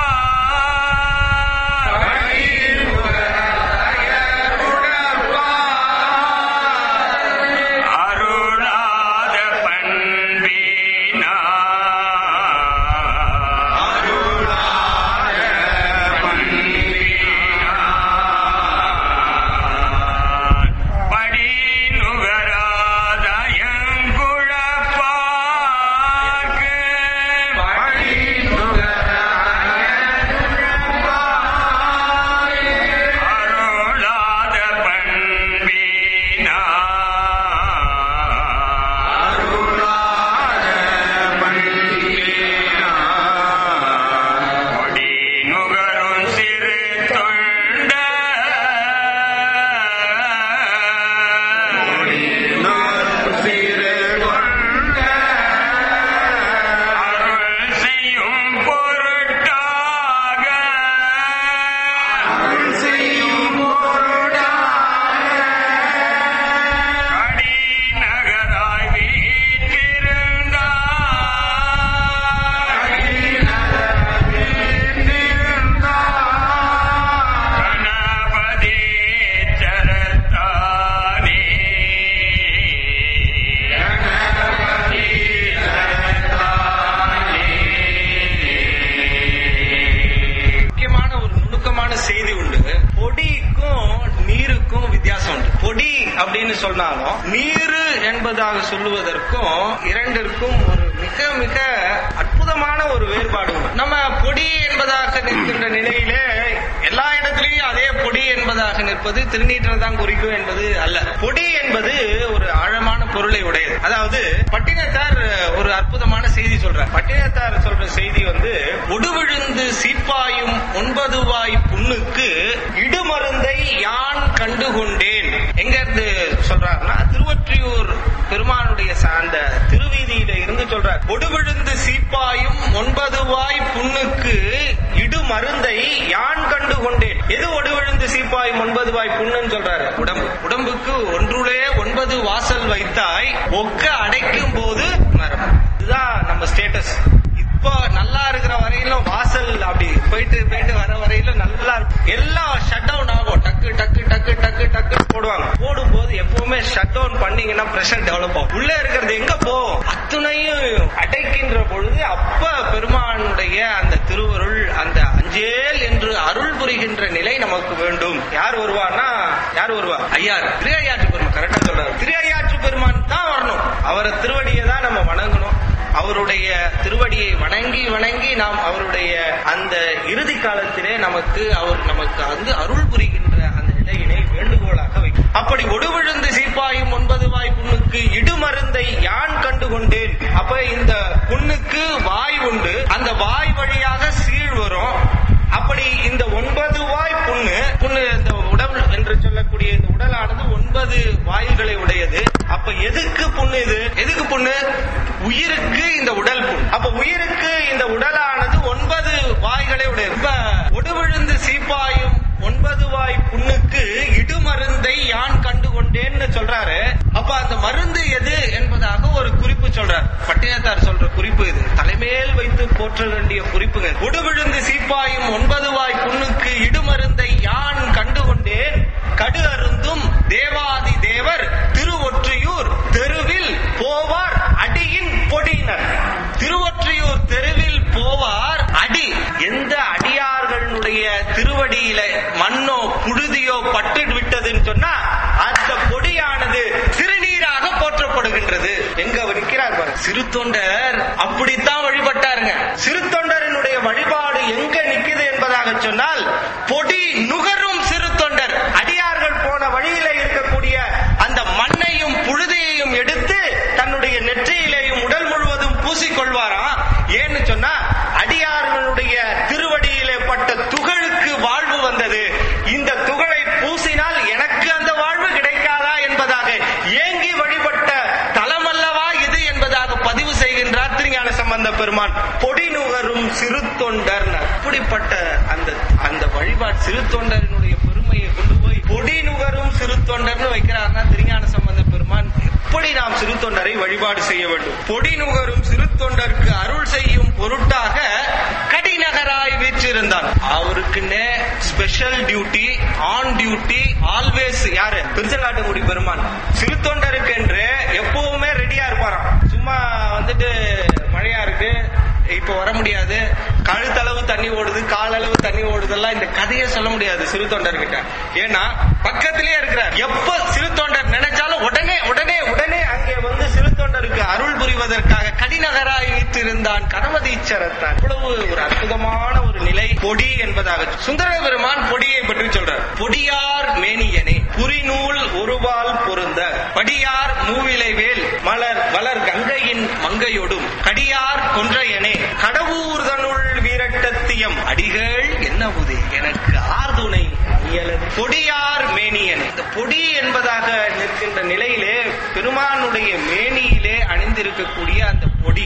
அப்படின்னு சொன்னாலும் நீரு என்பதாக சொல்லுவதற்கும் இரண்டிற்கும் ஒரு மிக மிக அற்புதமான ஒரு வேறுபாடு. நம்ம பொடி என்பதாக நிற்கின்ற நிலையிலே எல்லா இடத்திலையும் அதே பொடி என்பதாக நிற்பது திருநீற்றல் தான் குறிக்கும் என்பது அல்ல. பொடி என்பது ஒரு ஆழமான பொருளை உடையது. அதாவது பட்டினத்தார் ஒரு அற்புதமான செய்தி சொல்றார். பட்டினத்தார் சொல்ற செய்தி வந்து, ஒடுவிழுந்து சீப்பாயும் 9 வாய் புண்ணுக்கு இடுமருந்தை யான் கண்டுகொண்டேன். எங்க இருந்து சொல்றாருன்னா, திருவொற்றியூர் பெருமானுடைய அந்த திருவீதியில இருந்து சொல்றார். ஒடுவிழுந்து சீப்பாயும் 9 வாய் புண்ணுக்கு இடுமருந்தை யான் கண்டுகொண்டேன். எது ஒடுவிழுந்து சீப்பாயும் 9 வாய் புண்ணுன்னு சொல்றாரு? உடம்பு. உடம்புக்கு ஒன்றுலே 9 வாசல் வைத்தாய் ஒக்க அடைக்கும் போது மரம். இதுதான் நம்ம ஸ்டேட்டஸ். இப்போ நல்லா இருக்கிற வரையிலும் வாசல் அப்படி போயிட்டு போயிட்டு வர வரையிலும் நல்லா எல்லாம் ஷட் டவுன் ஆகும். டக்கு டக்கு டக்கு டக்கு டக்கு போடுவாங்க. போடும்போது எப்பவுமே ஷட் டவுன் பண்ணி பண்ணீங்கன்னா பிரஷர் டெவலப் ஆகும். உள்ள இருக்கிறது எங்க போகும்? அத்துணையும் அடைக்கின்ற பொழுது அப்ப பெருமானுடைய அந்த திருவருள், அந்த அஞ்சேல் என்று அருள் புரிகின்ற நிலை நமக்கு வேண்டும். யார் வருவார்னா யார் வருவா? ஐயார், திரு ஐயாற்று பெருமான். கரெக்டா சொல்றாரு. திரு ஐயாற்று பெருமான் தான் வரணும். அவரை திருவடியை தான் நம்ம வணங்கணும். அவருடைய திருவடியை வணங்கி வணங்கி நாம் அவருடைய அந்த இறுதி காலத்திலே அவர் நமக்கு வந்து அருள் புரிகின்ற அந்த நிலையினை வேண்டுகோளாக வைக்கும். அப்படி ஒடுவிழுந்து சீப்பாயும் 9 வாய் புண்ணுக்கு இடுமருந்தை யான் கண்டு கொண்டேன். அப்ப இந்த புண்ணுக்கு வாய் உண்டு, அந்த வாய் வழியாக சீழ் வரும். அப்படி இந்த 9 வாய் புண்ணு இந்த உடல் என்று சொல்லக்கூடிய இந்த உடலானது 9 வாய்களை உடையது. அப்ப எதுக்கு புண்ணு? இது எதுக்கு புண்ணு? உயிருக்கு இந்த உடல் புண். அப்ப உயிருக்கு இந்த உடலானது 9 வாய்களை உடையது. இப்ப ஒடுவிழுந்து சீப்பாயும் 9 வாய் புண்ணுக்கு இடுமருந்தை யான் கண்டு கொண்டேன்னு சொல்றாரு. அப்ப அந்த மருந்து எது என்பதாக ஒரு குறிப்பு சொல்றார். பட்டினத்தார் சொல்ற குறிப்பு இது. தலைமேல் வைத்து போற்ற வேண்டிய குறிப்புங்க. ஒடுவிழுந்து சீப்பாயும் 9 வாய் புண்ணுக்கு இடுமருந்தை யான் கண்டு கொண்டேன். கடு அருந்தும் தேவாதி தேவர் திருவொற்றியூர் தெருவில் போவார் அடியின் பொடியினர். திருவொற்றியூர் தெருவில் போவார் அடி. எந்த அடியார்களுடைய திருவடியில மண்ணோ புழுதியோ பட்டு விட்டதுன்னு சொன்னா அந்த பொடியானது திருநீராக போற்றப்படுகின்றது. எங்க நிற்கிறார் பாரு, சிறு தொண்டர் அப்படித்தான் வழிபட்டாருங்க. சிறு தொண்டரினுடைய வழிபாடு எங்க நிக்குது என்பதாக சொன்னால், பொடி நுகரும் சிறு தொண்டர். அடியார்கள் போன வழியில இருக்கக்கூடிய அந்த மண்ணையும் புழுதியையும் எடுத்து தன்னுடைய நெற்றியிலேயும் உடல் முழுவதும் பூசிக்கொள்வாராம். ஏன்னு சொன்னா அடியார்களுடைய திருவடியிலே பட்ட துகளுக்கு வாழ்வு வந்தது. இந்த துகளை பூசினால் எனக்கு அந்த வாழ்வு கிடைக்காதா என்பதாக ஏங்கி வழிபட்ட தலமல்லவா இது என்பதாக பதிவு செய்கின்றார் திருஞான சம்பந்த பெருமான். பொடி நுகரும் சிறு தொண்டர். அப்படிப்பட்ட அந்த வழிபாடு சிறு தொண்டரினுடைய பெருமையை கொண்டு போய் பொடி நுகரும் சிறு தொண்டர்னு வைக்கிறார்னா திருஞான சம்பந்த பெருமான் எப்படி நாம் சிறு தொண்டரை வழிபாடு செய்ய வேண்டும். பொடி நுகரும் சிறு தொண்டருக்கு அருள் செய்யும் பொருட்டாக கடிநகராய் வீற்றிருந்தான். அவருக்குன்னே special duty, on duty always யாரு? திருச்செங்காட்டுக்குடி பெருமான். சிறு தொண்டருக்கு என்று எப்பவுமே ரெடியா இருப்பாராம். சும்மா வந்துட்டு மழையா இருக்கு, இப்ப வர முடியாது, கழுத்தளவு தண்ணி ஓடுது, காலளவு தண்ணி ஓடுதெல்லாம் இந்த கதையை சொல்ல முடியாது சிறு தொண்டர்கிட்ட. ஏன்னா பக்கத்திலேயே இருக்கிறார். எப்ப சிறு தொண்டர் நினைச்சாலும் உடனே உடனே உடனே அங்கே வந்து சிறு தொண்டருக்கு அருள் புரிவதற்காக கடிநகராய் வைத்திருந்தான் கணவதீச்சரத்தான். இவ்வளவு ஒரு அற்புதமான ஒரு நிலை பொடி என்பதாக சுந்தர பெருமான் பொடியை பற்றி சொல்றார். பொடியார் மேனியனே புரிநூல் ஒருவால் பொருந்த படியார் மூவிலை வேல் மலர் வளர் கங்கையின் மங்கையொடும் கடியார் கொன்றையனே கடவுர்தனுள் வீரட்டத்தியம் அடிகள் என்னவுதே எனக்கு ஆர்துணை பொடியார் மேனியன். இந்த பொடி என்பதாக நிற்கின்ற நிலையிலே பெருமானுடைய மேனியிலே அணிந்திருக்கக்கூடிய அந்த பொடி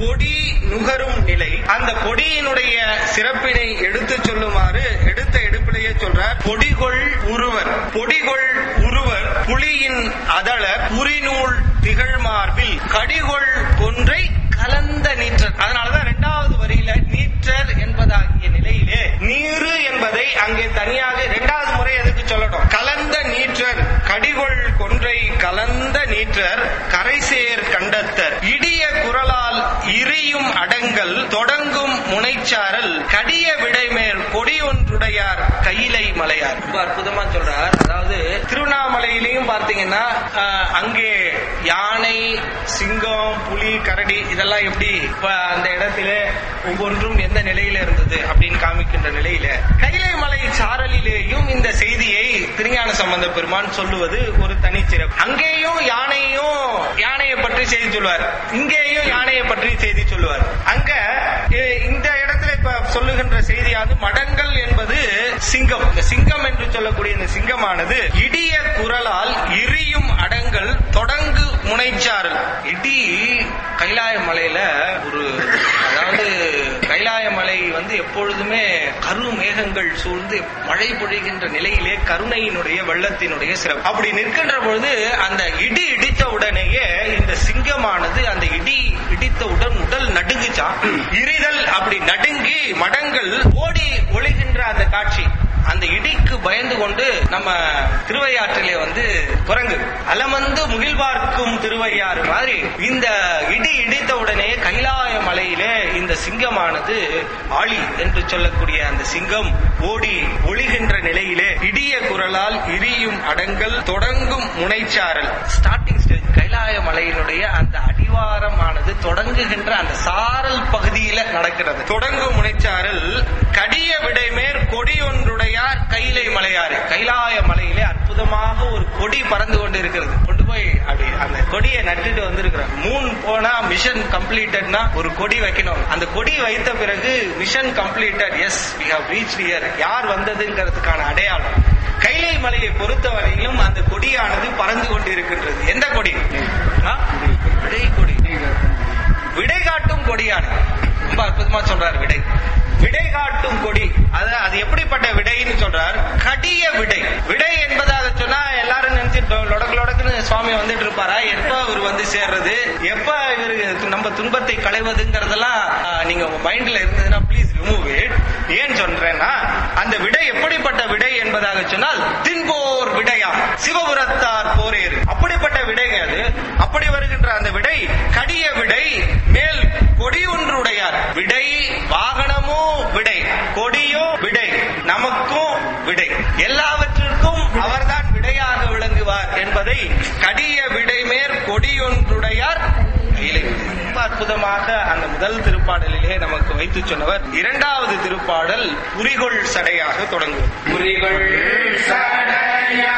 நுகரும் நிலை. அந்த பொடியினுடைய சிறப்பினை எடுத்து சொல்லுமாறு எடுத்த எடுப்பிலேயே சொல்றார். பொடிகொள் உருவர் புலியின் அதள புரிநூல் திகழ்மார்பில் கடிகொள் கொன்றை கலந்த நீற்றர். அதனாலதான் 2வது வரியில நீற்றர் என்பதாகிய நிலையிலே நீரு என்பதை அங்கே தனியாக 2வது முறை எதுக்கு சொல்லணும்? கலந்த நீற்றர் கடிகொள் கொன்றை கலந்த நீற்றர் கரைசேர் கண்டத்தர் இடிய குரலால் இரியும் அடங்கல் தொடங்கும் முனைச்சாரல் கடிய விடைமேல் கொடி ஒன்றுடையார் கையிலை மலையார். ரொம்ப அற்புதமா சொல்றார். அதாவது திருவண்ணாமலையிலையும் பார்த்தீங்கன்னா அங்கே யானை, சிங்கம், புலி, கரடி இதெல்லாம் எப்படி அந்த இடத்துல ஒவ்வொன்றும் எந்த நிலையில இருந்தது அப்படின்னு காமிக்கின்ற நிலையில கைலை மலை சாரலிலேயும் இந்த செய்தியை திருஞான சம்பந்த பெருமான் சொல்லுவது ஒரு தனிச்சிறப்பு. அங்கேயும் யானையை பற்றி செய்தி சொல்லுவார், இங்கேயும் யானையை பற்றி செய்தி சொல்லுவார். அங்க இந்த இடத்துல இப்ப சொல்லுகின்ற செய்தியானது மடங்கள் என்பது சிங்கம். இந்த சிங்கம் என்று சொல்லக்கூடிய இந்த சிங்கமானது இடிய குரலால் இரியும் அடங்கல் தொடங்கு முனைச்சாரல். இடி கைலாய மலையில அதாவது கைலாய மலை வந்து எப்பொழுதுமே கரு மேகங்கள் சூழ்ந்து மழை பொழிகின்ற நிலையிலே கருணையினுடைய வெள்ளத்தினுடைய சிறப்பு. அப்படி நிற்கின்ற பொழுது அந்த இடி இடித்த உடனேயே இந்த சிங்கமானது அந்த இடி இடித்த உடல் நடுங்குச்சா, இரிதல் அப்படி நடுங்கி மடங்கள் ஓடி ஒளிகின்ற அந்த காட்சி. அந்த இடிக்கு பயந்து கொண்டு நம்ம திருவையாற்றிலே குரங்கு அலமந்து முகில் பார்க்கும் திருவையாறு மாதிரி இந்த இடி இடித்த உடனே கைலாய மலையிலே இந்த சிங்கமானது ஆளி என்று சொல்லக்கூடிய அந்த சிங்கம் ஓடி ஒளிகின்ற நிலையிலே இடிய குரலால் இரியும் அடங்கல் தொடங்கும் முனைச்சாரல் ஸ்டார்டிங் ஸ்டேஜ் கைலாய மலையினுடைய அந்த அடிவாரமானது தொடங்குகின்ற அந்த சாரல் பகுதியில நடக்கிறது. தொடங்கும் முனைச்சாரல் கடிய விடைமேற் கொடி ஒன்றுடையார் கைலை மலையாறு. கைலாய மலையிலே அற்புதமாக ஒரு கொடி பறந்து கொண்டு இருக்கிறது. கொண்டு போய் அப்படி அந்த கொடியை நட்டுட்டு வந்திருக்கிறார். மூன் போனா மிஷன் கம்ப்ளீட்டட்னா ஒரு கொடி வைக்கணும். அந்த கொடி வைத்த பிறகு mission completed, yes we have reached here. யார் வந்ததுங்கிறதுக்கான அடையாளம். கைலை மலையை பொறுத்தவரையிலும் அந்த கொடியானது பறந்து கொண்டிருக்கின்றது. எந்த கொடி? விடை கொடி. விடை காட்டும் கொடியானது. ரொம்ப அற்புதமா சொல்றார். விடை காட்டும் கொடி. அது எப்படிப்பட்ட விடைன்னு சொல்றார்? கடிய விடை. விடை என்பதாக சொன்னா எல்லாரும் நினைச்சிட்டு லொடக்குன்னு சுவாமி வந்துட்டு இருப்பாரா, எப்ப இவர் சேர்றது, எப்ப இவரு நம்ம துன்பத்தை களைவதுங்கிறதெல்லாம் நீங்க உங்க மைண்ட்ல இருந்ததுன்னா ப்ளீஸ் ரிமூவ் இட். ஏன் சொல்றேன்னா அந்த விடை எப்படிப்பட்ட விடை என்பதாக சொன்னால் தின்போர் விடையா சிவபுரத்தார் போரேறு. அப்படிப்பட்ட விடைங்க அது. அப்படி வருகின்ற அந்த விடை கடிய விடை மேல் கொடி ஒன்றுடையார். விடை வாகனமோ விடை, கொடியோ விடை, நமக்கும் விடை, எல்லாவற்றிற்கும் அவர்தான் விடையாக விளங்குவார் என்பதை கடிய விடை மேற் கொடியொன்றுடையார் கைலை. ரொம்ப அற்புதமாக அந்த முதல் திருப்பாடலிலே நமக்கு வைத்து சொன்னவர். இரண்டாவது திருப்பாடல் குறிகொள் சடையாக தொடங்கும். குறிகொள் சடையா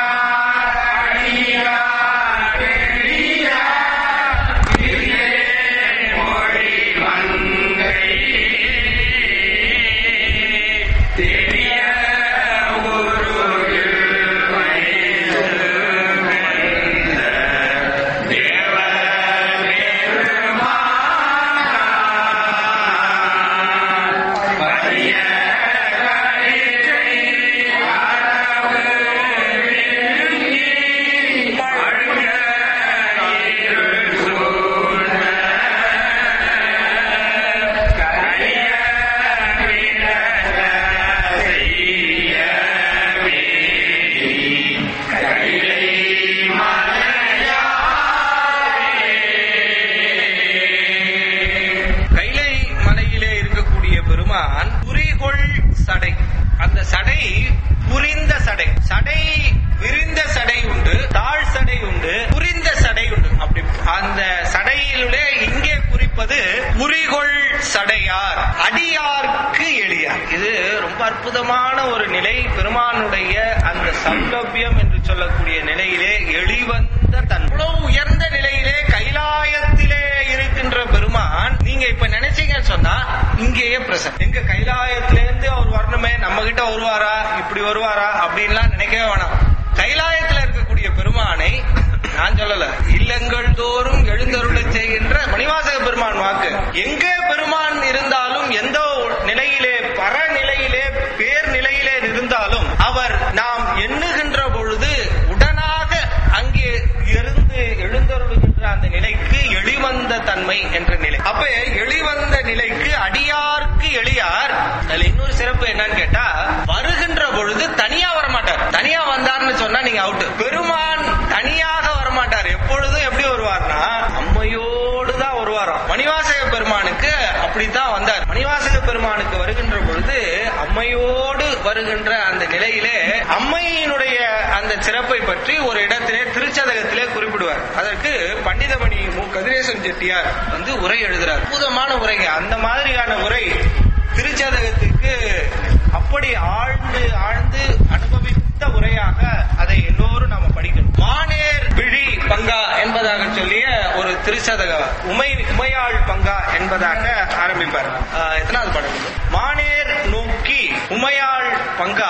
சடை. அந்த சடை புரிந்த சடை. சடை விரிந்த சடை உண்டு, தாழ் சடை உண்டு, புரிந்த சடை உண்டு. அப்படி அந்த சடையிலே இங்கே குறிப்பது குறிகொள் சடையார், அடியார்க்கு எளியார். இது ரொம்ப அற்புதமான ஒரு நிலை. பெருமானுடைய அந்த சௌலபியம் என்று சொல்லக்கூடிய நிலையிலே எளிவந்த தன் உயர்ந்த நிலையிலே கைலாயத்திலே இருக்கின்ற பெருமான். நீங்க இப்ப நினைச்சீங்கன்னு சொன்னா இங்கேயே பிரசன்ட். எங்க கைலாயத்திலேருந்து அவர் வரணுமே, நம்ம கிட்ட வருவாரா, இப்படி வருவாரா அப்படின்லாம் நினைக்கவே வேணாம். கைலாயத்தில் இருக்கக்கூடிய பெருமானை நான் சொல்லல, இல்லங்கள் தோறும் எழுந்தருளை செய்கின்ற மணிவாசக பெருமான் வாக்கு. எங்கே பெருமான் இருந்தாலும், எந்த நிலையிலே பரநிலையிலே பேர் நிலையிலே இருந்தாலும் அவர் நாம் எண்ணுகின்ற பொழுது உடனாக அங்கே இருந்து எழுந்தருளுகின்ற அந்த நிலைக்கு எளிவந்த தன்மை என்ற நிலை. அப்ப எளிவந்த நிலைக்கு அடியார்க்கு எளியார். அதுல இன்னொரு சிறப்பு என்னன்னு கேட்டா, வருகின்ற பொழுது தனியா வரமாட்டார். தனியா வந்தார்னு சொன்னா நீங்க அவுட். பெருமான் தனியாக வரமாட்டார். எப்பொழுதும் எப்படி வருவார்னா அம்மையோடுதான் வருவாராம். மணிவாசக பெருமானுக்கு அப்படித்தான் வந்தார். மணிவாசக பெருமானுக்கு வருகின்ற பொழுது அம்மையோடு வருகின்ற அந்த நிலையிலே அம்மையினுடைய அந்த சிறப்பை பற்றி ஒரு இடத்திலே திருச்சதகத்திலே குறிப்பிடுவார். அதற்கு பண்டிதமணி மு. கதிரேசன் செட்டியார் உரை எழுதுறார். அற்புதமான உரைங்க. அந்த மாதிரியான உரை திருச்சதகத்துக்கு அப்படி ஆழ்ந்து ஆழ்ந்து அனுபவித்த உரையாக அதை எல்லோரும் நாம படிக்கணும். மானேர் விழி பங்கா என்பதாக சொல்லிய ஒரு திருச்சதக உமையாள் பங்கா என்பதாக ஆரம்பிப்பார். எத்தனாவது பாடல்? மானேர் நோக்கி உமையாள் பங்கா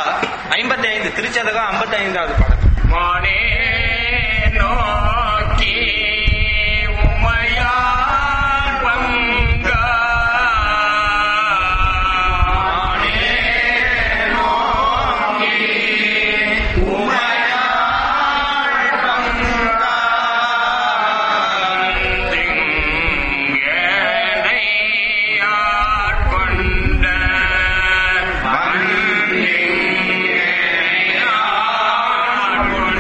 55 திருச்சதகம் 55வது பாடல். மானே நோக்கி உமையாள் பங்கா, மானே நோக்கி உமையாள் பங்கா, திங்கனை ஆட்கொண்ட வந்திங்கனை ஆட்கொண்ட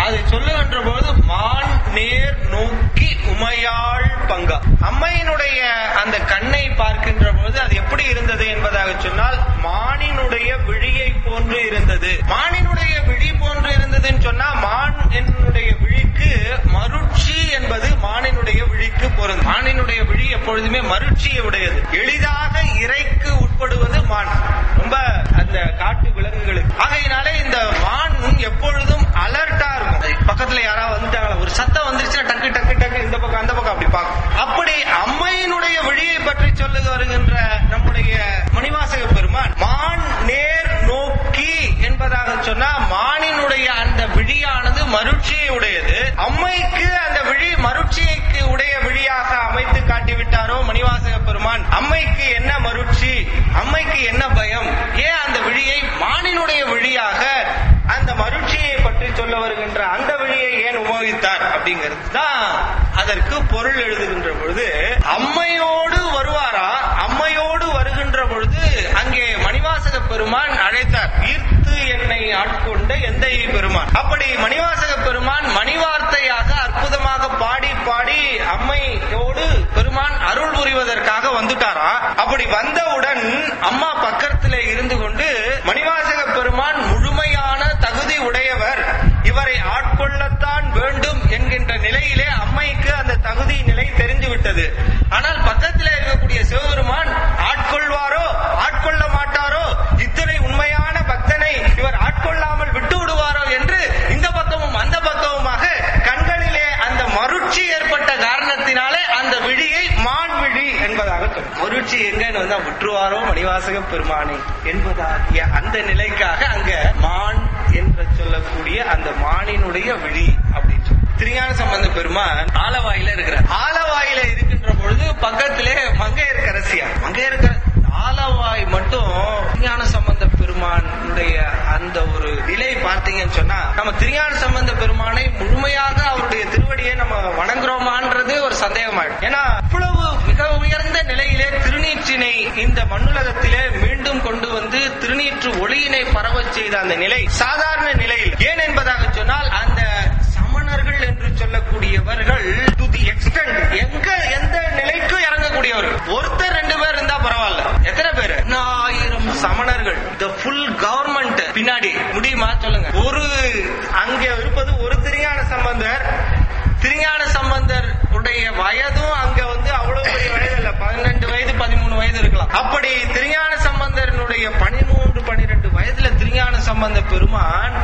அது சொல்லுகின்ற போது மான் நேர் நோக்கி உமையாள் பங்கா, அம்மையினுடைய அந்த கண்ணை பார்க்கின்ற போது அது எப்படி இருந்தது என்பதாக சொன்னால் மானினுடைய விழியை போன்று இருந்தது. மானினுடைய விழி போன்று இருந்ததுன்னு சொன்னா மான் என்னுடைய விழிக்கு மருட்சி என்பது மானினுடைய விழிக்கு பொருந்தும். மானினுடைய விழி எப்பொழுதுமே மருட்சியை உடையது. எளிதாக இறைக்கு உட்படுவது மான், ரொம்ப அந்த காட்டு விலங்குகளுக்கு. ஆகையினாலே இந்த மான் எப்பொழுதும் அலர்ட்டா இருக்கும். பக்கத்துல யாராவது வந்துட்டாங்களா, ஒரு சத்தம் வந்துருச்சுன்னா டக்கு டக்கு டக்கு இந்த பக்கம் அந்த பக்கம் அப்படி பார்க்கும். அப்படி அம்மையினுடைய விழியை பற்றி சொல்ல வருகின்ற நம்முடைய மணிவாசக பெருமான் மான் நேர் நோக்கி என்பதாக சொன்னா மானினுடைய அந்த விழியானது மருட்சியை உடையது. அம்மைக்கு அந்த விழி மருட்சியைக்கு உடைய விழியாக அமைத்து காட்டிவிட்டாரோ மணிவாசக பெருமான். அம்மைக்கு என்ன மருட்சி, அம்மைக்கு என்ன பயம், ஏன் அந்த விழியை மானினுடைய விழியாக அந்த மருட்சியை பற்றி சொல்ல வருகின்ற அந்த விழியை ஏன் உபயோகித்தார் அப்படிங்கிறது தான் அதற்கு பொருள் எழுதுகின்ற பொழுது அம்மையோடு வருவாரா, அம்மையோடு வருகின்ற பொழுது அங்கே மணிவாசக பெருமான் அழைத்தார், ஈர்த்து என்னை ஆட்கொண்ட எந்தை பெருமான். அப்படி மணிவாசக பெருமான் மணிவார்த்தையாக அற்புதமாக பாடி பாடி அம்மையோடு பெருமான் அருள் புரிவதற்காக வந்துட்டாரா. அப்படி வந்தவுடன் அம்மா பக்கத்திலே இருந்து கொண்டு மணிவாசக பெருமான் முழுமையான தகுதி உடையவர், இவரை ஆட்கொள்ளத்தான் வேண்டும் என்கின்ற நிலையிலே அம்மைக்கு அந்த தகுதி நிலை தெரிந்து விட்டது. ஆனால் பக்கத்திலே இருக்கக்கூடிய சிவபெருமான் ஆட்கொள்வாரோ ஆட்கொள்ள மாட்டாரோ, இத்தனை உண்மையான பக்தனை இவர் ஆட்கொள்ளாமல் விட்டு விடுவாரோ என்று இந்த பக்கமும் அந்த பக்கமுமாக கண்களிலே அந்த மருட்சி ஏற்பட்ட காரணத்தினாலே அந்த விழியை மான் விழி என்பதாக மருட்சி எங்கன்னு வந்தா விட்டுருவாரோ மணிவாசக பெருமானை என்பதாகிய அந்த நிலைக்காக அங்க மான் என்று சொல்லக்கூடிய அந்த மானினுடைய விழி அப்படின்னு சொல்லி திருஞான சம்பந்த பெருமான் ஆலவாயில இருக்கிறார். ஆலவாயில இருக்கின்ற பொழுது பக்கத்திலே மங்கையர்க்கரசியார், மங்கையர்க்கரசி ஆலவாய் மட்டும் திருஞான சம்பந்த பெருமானுடைய அந்த ஒரு நிலை பார்த்தீங்கன்னு சொன்னா நம்ம திருஞான சம்பந்த பெருமானை முழுமையாக அவருடைய திருவடியை நம்ம வணங்குறோமான்றது ஒரு சந்தேகமாயிடும். ஏன்னா இவ்வளவு மிக உயர்ந்த நிலையிலே திருநீற்றினை இந்த மண்ணுலகத்திலே மீண்டும் கொண்டு வந்து திருநீற்று ஒளியினை பரவச் செய்த அந்த நிலை சாதாரண நிலையில் ஏன் என்பதாக சொன்னால் அந்த சமணர்கள் என்று சொல்லக்கூடியவர்கள் டு தி எக்ஸ்டென்ட் எந்த நிலைக்கும் இறங்கக்கூடியவர்கள். ஒருத்தர் ரெண்டு பேர் இருந்தா பரவாயில்ல, எத்தனை பேர், 1000 சமணர்கள், தி ஃபுல் கவர்மெண்ட் பின்னாடி முடியுமா சொல்லுங்க. ஒரு அங்கே இருப்பது ஒரு திருஞான சம்பந்தர். திருஞான சம்பந்தர் உடைய வயதும் அங்க வந்து அவ்வளவு பெரிய வயது இல்ல, 12 வயது 13 வயது இருக்கலாம். அப்படி திருஞான சம்பந்தரனுடைய 13-12 வயதுல திருஞான சம்பந்த பெருமான்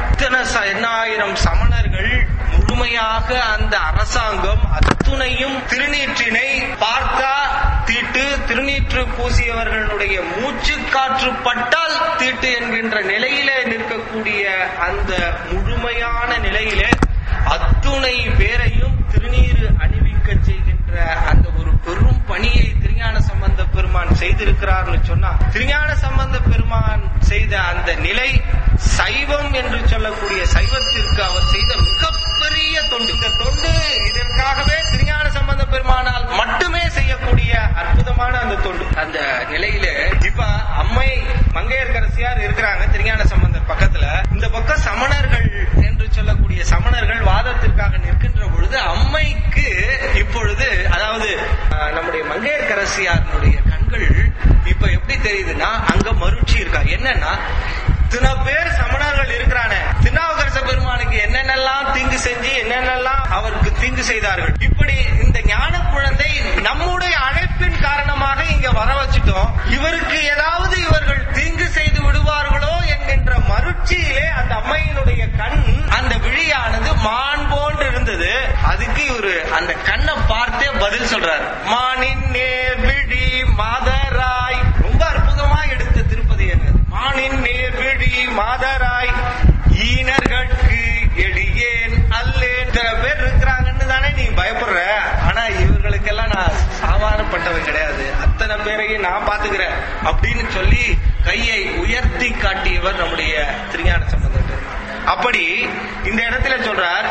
1000 சமணர்கள் முழுமையாக அந்த அரசாங்கம் அத்துணையும் திருநீற்றினை பார்த்தா தீட்டு, திருநீற்று பூசியவர்களுடைய மூச்சு காற்று பட்டால் தீட்டு என்கின்ற நிலையிலே நிற்கக்கூடிய அந்த முழுமையான நிலையிலே அத்துணை பேரையும் திருநீறு அணிவிக்க செய்கின்ற அந்த ஒரு பெரும் பணியை திருஞான சம்பந்த பெருமான் செய்திருக்கிறார்னு சொன்னா திருஞான சம்பந்த பெருமான் செய்த அந்த நிலை சைவம் என்று சொல்லக்கூடிய சைவத்திற்கு அவர் செய்த மிகப்பெரிய தொண்டு. இந்த தொண்டு இதற்காகவே திருஞான சம்பந்த பெருமானால் மட்டுமே செய்யக்கூடிய அற்புதமான அந்த தொண்டு. அந்த நிலையில இப்ப அம்மை மங்கையர்க்கரசியார் இருக்கிறாங்க திருஞான சம்பந்தர் பக்கத்துல, இந்த பக்கம் சமணர்கள் என்று சொல்லக்கூடிய சமணர்கள் வாதத்திற்காக நிற்கின்ற பொழுது அம்மைக்கு இப்பொழுது அதாவது நம்முடைய மங்கையர்க்கரசியாருடைய கண்கள் இப்ப எப்படி தெரியுதுன்னா அங்க மருட்சி இருக்கா. என்னன்னா இத்தனை பேர் சமணர்கள் இருக்கிறான, திருநாவுக்கரச பெருமானுக்கு என்னென்னலாம் தீங்கு செஞ்சு என்னென்னலாம் அவருக்கு தீங்கு செய்தார்கள். இப்படி இந்த ஞான குழந்தை நம்முடைய அழைப்பின் காரணமாக இங்க வர வச்சுட்டோம், இவருக்கு ஏதாவது இவர்கள் தீங்கு செய்து விடுவார்களோ என்கின்ற மருட்சியிலே அந்த அம்மையினுடைய கண் அந்த விழியானது மான் போன்று இருந்தது. அதுக்கு இவரு அந்த கண்ணை பார்த்தே பதில் சொல்றாரு, மானின் நேர் விழி மாதராய். ரொம்ப அற்புதமா எடுத்த திருப்பதி என்ன, மானின் நேர் விழி மாதராய் ஈனர்களுக்கு எளியேன் அல்லேன். இத்தனை பேர் இருக்கிறாங்கன்னு தானே நீ பயப்படுற, ஆனா இவர்களுக்கெல்லாம் நான் சாதாரணப்பட்டவன் கிடையாது, அத்தனை பேரையும் நான் பாத்துக்கிறேன் அப்படின்னு சொல்லி கையை உயர்த்தி காட்டியவர் நம்முடைய திருஞான சம்பந்தர். அப்படி இந்த இடத்துல சொல்றார்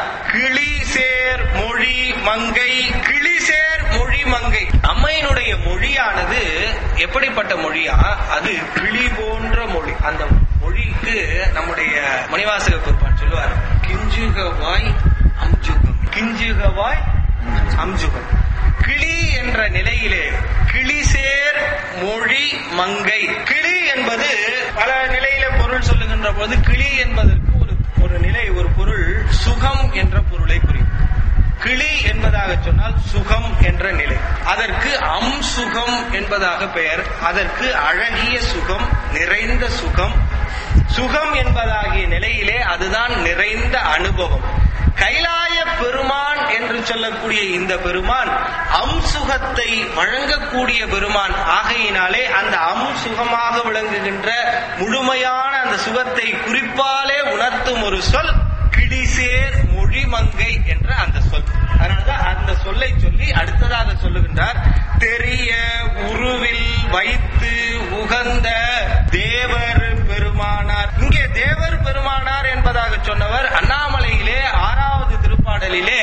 கிளிசேர் மொழி மங்கை. கிளிசேர் மொழி மங்கை, அம்மையினுடைய மொழியானது எப்படிப்பட்ட மொழியா, அது கிளி போன்ற மொழி. அந்த மொழிக்கு நம்முடைய மணிவாசக பெருமான் சொல்லுவார், கிஞ்சுக வாய் செவ்வாய் அம்சுகம். கிளி என்ற நிலையிலே கிளிசேர் மொழி மங்கை. கிளி என்பது பல நிலையில பொருள் சொல்லுகின்ற போது கிளி என்பதற்கு ஒரு நிலை, ஒரு பொருள் சுகம் என்ற பொருளை குறிக்கும். கிளி என்பதாக சொன்னால் சுகம் என்ற நிலை. அதற்கு அம்சுகம் என்பதாக பெயர். அதற்கு அழகிய சுகம், நிறைந்த சுகம். சுகம் என்பதாகிய நிலையிலே அதுதான் நிறைந்த அனுபவம். கைலாய பெருமான் என்று சொல்லக்கூடிய இந்த பெருமான் அம்சுகத்தை வழங்கக்கூடிய பெருமான் ஆகையினாலே அந்த அம்சுகமாக விளங்குகின்ற முழுமையான அந்த சுகத்தை குறிப்பாலே உணர்த்தும் ஒரு சொல் கிளிசேர் மொழிமங்கை என்ற அந்த சொல். அதனாலதான் அந்த சொல்லை சொல்லி அடுத்ததாக சொல்லுகின்றார், தெரிய உருவில் வைத்து உகந்த தேவர் பெருமானார். இங்கே தேவர் பெருமானார் என்பதாக சொன்னவர் அண்ணாமலையிலே 6வது திருப்பாடலிலே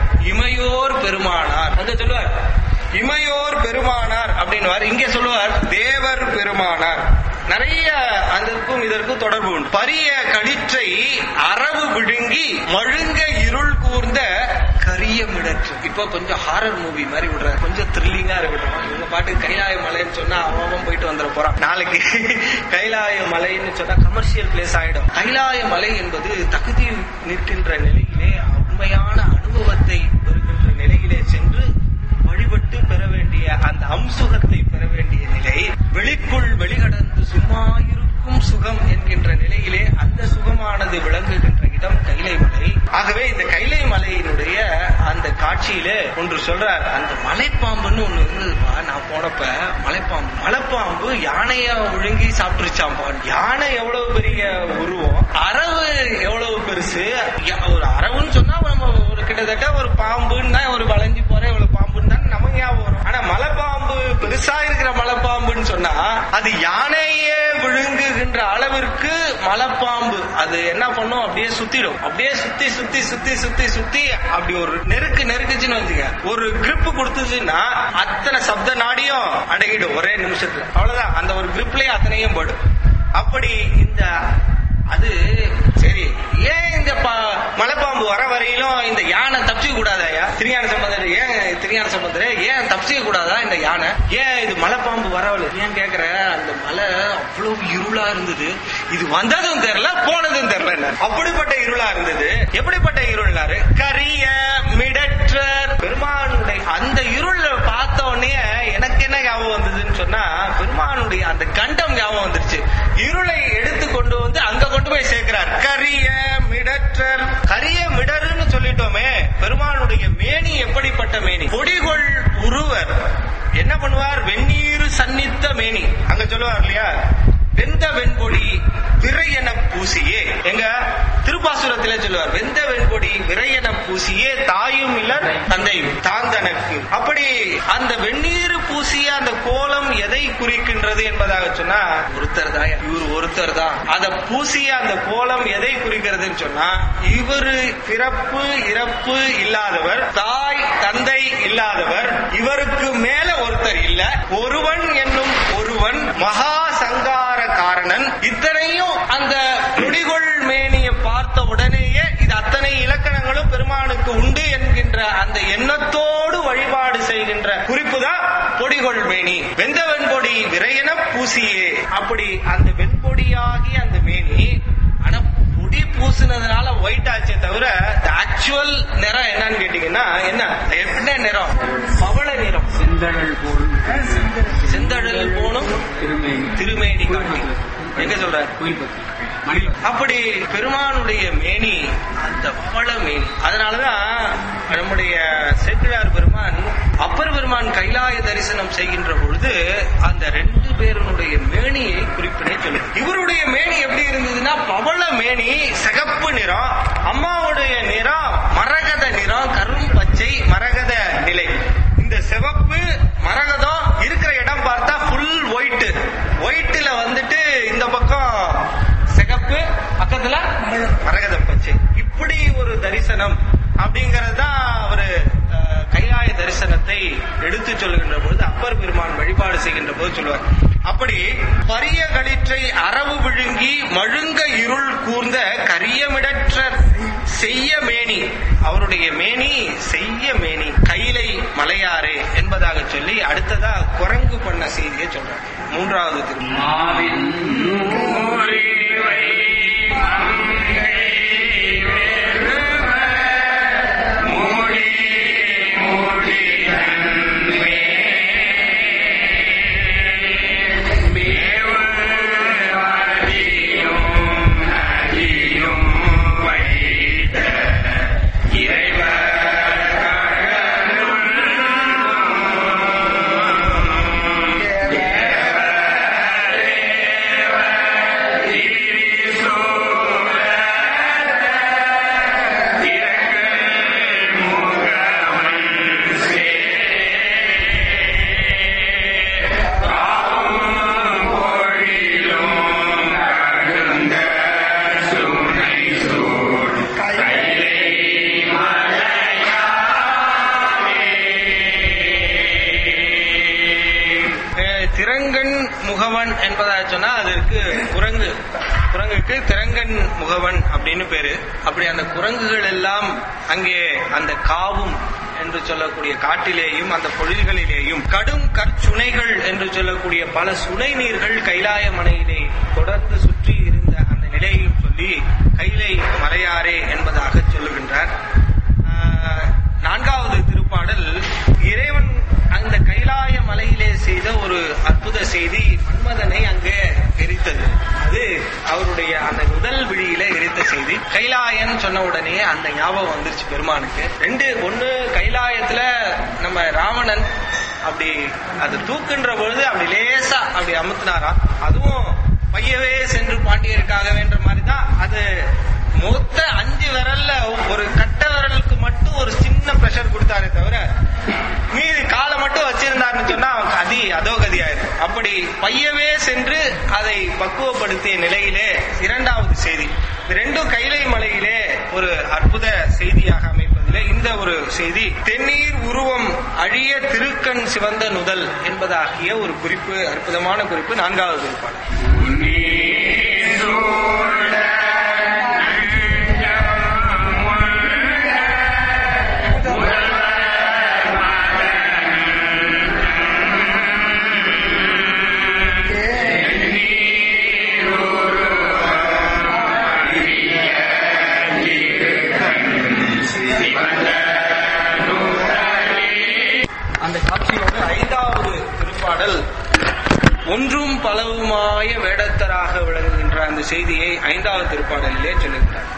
இமையோர் பெருமானார் அங்க சொல்லுவார். இமையோர் பெருமானார் அப்படின்னு இங்கே சொல்லுவார் தேவர் பெருமானார். நிறைய அதற்கும் இதற்கும் தொடர்பு உண்டு. பரிய களிற்றை அரவு விழுங்கி மழுங்க இருள் கூர்ந்த கரிய மிடற்று. இப்ப கொஞ்சம் ஹாரர் மூவி மாதிரி விடுற, கொஞ்சம் த்ரில்லிங்கா இருக்கட்டும். இவங்க பாட்டு கைலாய மலைன்னு சொன்னா அவன் போயிட்டு வந்துட போறான். நாளைக்கு கைலாய மலைன்னு சொன்னா கமர்ஷியல் பிளேஸ் ஆயிடும். கைலாய மலை என்பது தகுதி நிற்கின்ற நிலையிலே உண்மையான அனுபவத்தை பெறுகின்ற நிலையிலே சென்று வழிபட்டு பெற வேண்டிய அந்த அம்சுகத்தை பெற வேண்டிய நிலை. வெளிக்குள் வெளிகடந்து சும்மா இருக்கும் சுகம் என்கின்ற நிலையிலே அந்த சுகமானது விளங்குகின்ற இடம் கைலை மலை. ஆகவே இந்த கைலை மலையினுடைய அந்த காட்சியில ஒன்று சொல்றார், அந்த மலைப்பாம்புன்னு ஒண்ணு இருந்ததுப்பா. நான் போனப்ப மலைப்பாம்பு யானைய ஒழுங்கி சாப்பிட்டுருச்சாம்பா. யானை எவ்வளவு பெரிய உருவம், அரவு எவ்வளவு பெருசு. ஒரு அரவுன்னு சொன்னா நம்ம ஒரு கிட்டத்தட்ட ஒரு பாம்புன்னா ஒரு வளைஞ்சு போற இவ்வளவு பாம்புன்னு தான் நமக்கு ஞாபகம் வரும். ஆனா மலைப்பாம்பு பெருசா இருக்கிற மலைப்பாம்புன்னு சொன்னா அது யானையே விழுங்குகின்ற அளவிற்கு மலைப்பாம்பு அது என்ன பண்ணும், அப்படியே சுத்திடும். அப்படியே சுத்தி சுத்தி சுத்தி சுத்தி சுத்தி அப்படி ஒரு நெருக்குச்சுன்னு வச்சுக்க, ஒரு கிரிப் கொடுத்துச்சுன்னா அத்தனை சப்த நாடியும் அடங்கிடும் ஒரே நிமிஷத்துல. அவ்வளவுதான், அந்த ஒரு கிரிப்லயே அத்தனையும் போடும். அப்படி இந்த அது சரி, ஏன் இந்த மலைப்பாம்பு வர வரையிலும் இந்த யானை தப்பிக்க கூடாதாயா? திருஞான சம்பந்தர் ஏன் தப்பிக்க கூடாதா இந்த யானை? ஏன் இது மலைப்பாம்பு வரவில்லை ஏன் கேக்குற? அந்த மலை அவ்வளவு இருளா இருந்தது, இது வந்ததும் தெரியல போனதும் தெரியல. அப்படிப்பட்ட இருளா இருந்தது. எப்படிப்பட்ட இருள்னாரு, கரிய மிடற்றர் பெருமானுடைய அந்த இருள பார்த்த உடனே எனக்கு என்ன ஞாபகம் வந்ததுன்னு சொன்னா, பெருமானுடைய அந்த கண்டம் ஞாபகம் வந்துருச்சு. இருளை எடுத்து கொண்டு வந்து அங்க கொண்டு போய் சேர்க்கிறார். கரிய மிடற்றர், கரிய மிடருன்னு சொல்லிட்டோமே. பெருமானுடைய மேனி எப்படிப்பட்ட மேனி? பொடிகொள் உருவர் என்ன பண்ணுவார், வெந்நீர் சன்னித்த மேனி. அங்க சொல்லுவார் இல்லையா, வெந்த வெண்பொடி விரையென பூசியே. எங்க திருப்பாசுரத்திலே சொல்லுவார், வெந்த வெண்பொடி விரையென பூசியே தாயும் இல்ல தந்தையும் தாந்தனக்கு. அப்படி அந்த வெந்நீர் பூசிய அந்த கோலம் எதை குறிக்கின்றது என்பதாக சொன்னா, ஒருத்தர் தான், இவர் ஒருத்தர் தான். அத பூசிய அந்த கோலம் எதை குறிக்கிறதுன்னு சொன்னா, இவரு பிறப்பு இறப்பு இல்லாதவர், தாய் தந்தை இல்லாதவர், இவருக்கு மேல ஒருத்தர் இல்ல, ஒருவன் என்னும் ஒருவன், மகா சங்கார காரணன். இத்தனையும் அந்த நொடிகொள் மேனியை பார்த்த உடனேயே இது அத்தனை இலக்கணங்களும் பெருமானுக்கு உண்டு என்கின்ற அந்த எண்ணத்தோடு வழிபாடு செய்கின்ற குறிப்பு தான் பொடிகொள் மேனி. வெந்த வெண்பொடி விரையென பூசியே. அப்படி அந்த வெண்பொடியாகி அந்த மேனி, ஆனா பொடி பூசினதுனால ஒயிட் ஆச்சே தவிர ஆக்சுவல் நிறம் என்னன்னு கேட்டீங்கன்னா என்ன நிறம்? பவள நிறம். செந்தழல் போனும் திருமேனி காட்டி. எங்க சொல்ற? அப்படி பெருமானுடைய மேனி அந்த பவள மேனி. அதனாலதான் நம்முடைய சேக்கிழார் பெருமான் அப்பர் பெருமான் கைலாய தரிசனம் செய்கின்ற பொழுது அந்த 2 பேருடைய மேனியை குறிப்பிடே சொல்லு. இவருடைய மேனி எப்படி இருந்ததுன்னா பவள மேனி, சிகப்பு நிறம். அம்மாவுடைய நிறம் மரகத நிறம், கரும் பச்சை மரகத நிலை. இந்த சிவப்பு மரகதம் இருக்கிற இடம் பார்த்தா ஃபுல் ஒயிட். ஒயிட்ல வந்துட்டு இந்த பக்கம் சிகப்பு, பக்கத்துல மரகத பச்சை. இப்படி ஒரு தரிசனம் அப்படிங்கறதுதான் அவரு கைலாய தரிசனத்தை எடுத்து சொல்லுகின்ற பொழுது அப்பர் பெருமான் வழிபாடு செய்கின்ற போது சொல்லுவார். அப்படி பரிய களிற்றை அரவு விழுங்கி மழுங்க இருள் கூர்ந்த கரியமிடற்றர் செய்ய மேனி, அவருடைய மேனி செய்ய மேனி, கைலை மலையாரே என்பதாக சொல்லி அடுத்ததா குரங்கு பண்ண செய்தியை சொல்றாங்க. மூன்றாவது திரங்கன் முகவன் என்பதாக சொன்னா அதற்கு குரங்குக்கு திரங்கன் முகவன் அப்படின்னு பேரு. அப்படி அந்த குரங்குகள் எல்லாம் அங்கே அந்த காவும் என்று சொல்லக்கூடிய காட்டிலேயும் அந்த பொழில்களிலேயும் கடும் கற்சுனைகள் என்று சொல்லக்கூடிய பல சுனை நீர்கள் கைலாய மலையிலே தொடர்ந்து சுற்றி இருந்த அந்த நிலையையும் சொல்லி கைலை மலையாரே என்பதாக சொல்லுகின்றார். நான்காவது திருப்பாடல் இறைவன் அந்த கைலாய மலையிலே செய்த ஒரு அற்புத செய்தி மன்மதனை அங்கே எரித்தது. அது அவருடைய அந்த முதல் விழியில எரித்த செய்தி. கைலாயன் சொன்ன உடனே அந்த ஞாபகம் வந்துருச்சு பெருமானுக்கு. ஒண்ணு கைலாயத்துல நம்ம ராவணன் அப்படி அது தூக்குன்ற பொழுது அப்படி லேசா அப்படி அமுத்தினாராம். அதுவும் பையவே சென்று பாண்டியருக்காக வேண்ட மாதிரிதான். அது மொத்த 5 விரல்ல ஒரு கட்ட விரலுக்கு மட்டும் ஒரு சின்ன பிரஷர் கொடுத்தாரே தவிர மீது காலை மட்டும் வச்சிருந்தாருன்னு சொன்னா அதோ கதியாயிரு. அப்படி பையவே சென்று அதை பக்குவப்படுத்திய நிலையிலே இரண்டாவது செய்தி. ரெண்டும் கைலை மலையிலே ஒரு அற்புத செய்தியாக அமைப்பதிலே இந்த ஒரு செய்தி தென்னீர் உருவம் அழிய திருக்கண் சிவந்த நுதல் என்பதாகிய ஒரு குறிப்பு, அற்புதமான குறிப்பு. நான்காவது குறிப்பாளர் அந்த காட்சியோடு ஐந்தாவது திருப்பாடல் ஒன்றும் பலவுமாய வேடத்தராக விளங்குகின்ற அந்த செய்தியை ஐந்தாவது திருப்பாடலிலே சொல்லுகிறார்.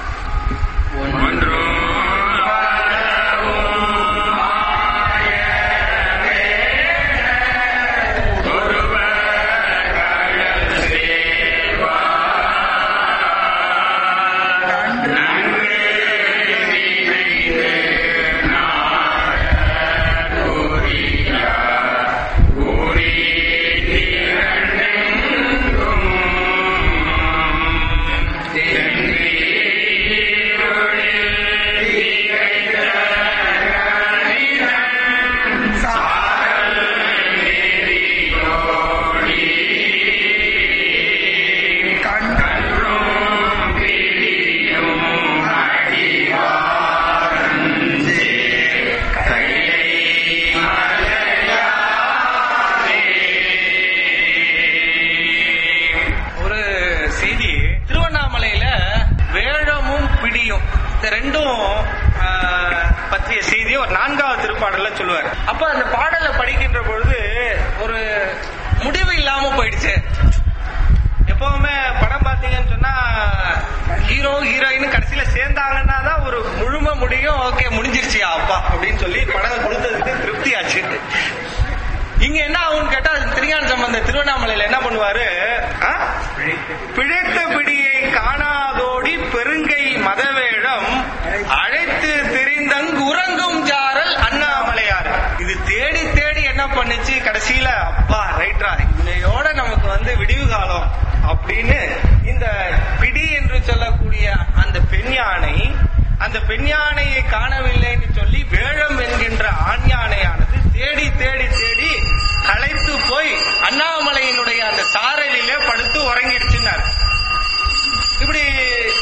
பற்றிய செய்தியை ஒரு நான்காவது திருப்பாடல்ல சொல்லுவார். அப்ப அந்த பாடலை படிக்கின்ற பொழுது ஒரு முடிவு இல்லாம போயிடுச்சு. எப்பவுமே படம் பாத்தீங்கன்னு சொன்னா ஹீரோ ஹீரோயின் கடைசியில சேர்ந்தாங்கன்னா தான் ஒரு முழுமை முடியும். ஓகே முடிஞ்சிருச்சியா அப்பா அப்படின்னு சொல்லி படம் கொடுத்ததுக்கு திருப்தி ஆச்சு. இங்க என்ன ஆகும்னு கேட்டா திருஞான சம்பந்த திருவண்ணாமலையில என்ன பண்ணுவாரு, பிழைத்த பிடியை காணாதோடி பெருங்கை மதவேழம் அழைத்து திரிந்தங்கு உறங்கும் ஜாரல் அண்ணாமலையார். இது தேடி தேடி என்ன பண்ணுச்சு, கடைசியில அப்பா ரைட்ரா இன்னையோட நமக்கு வந்து விடிவு காலம் அப்படின்னு இந்த பிடி என்று சொல்லக்கூடிய அந்த பெண் யானை, அந்த பெண் யானையை காணவில்லைன்னு சொல்லி வேழம் என்கின்ற ஆண் யானையானது தேடி தேடி தேடி களைத்து போய் அண்ணாமலையினுடைய அந்த சாரலிலே படுத்து உறங்கிடுச்சுன்னார். இப்படி இப்ப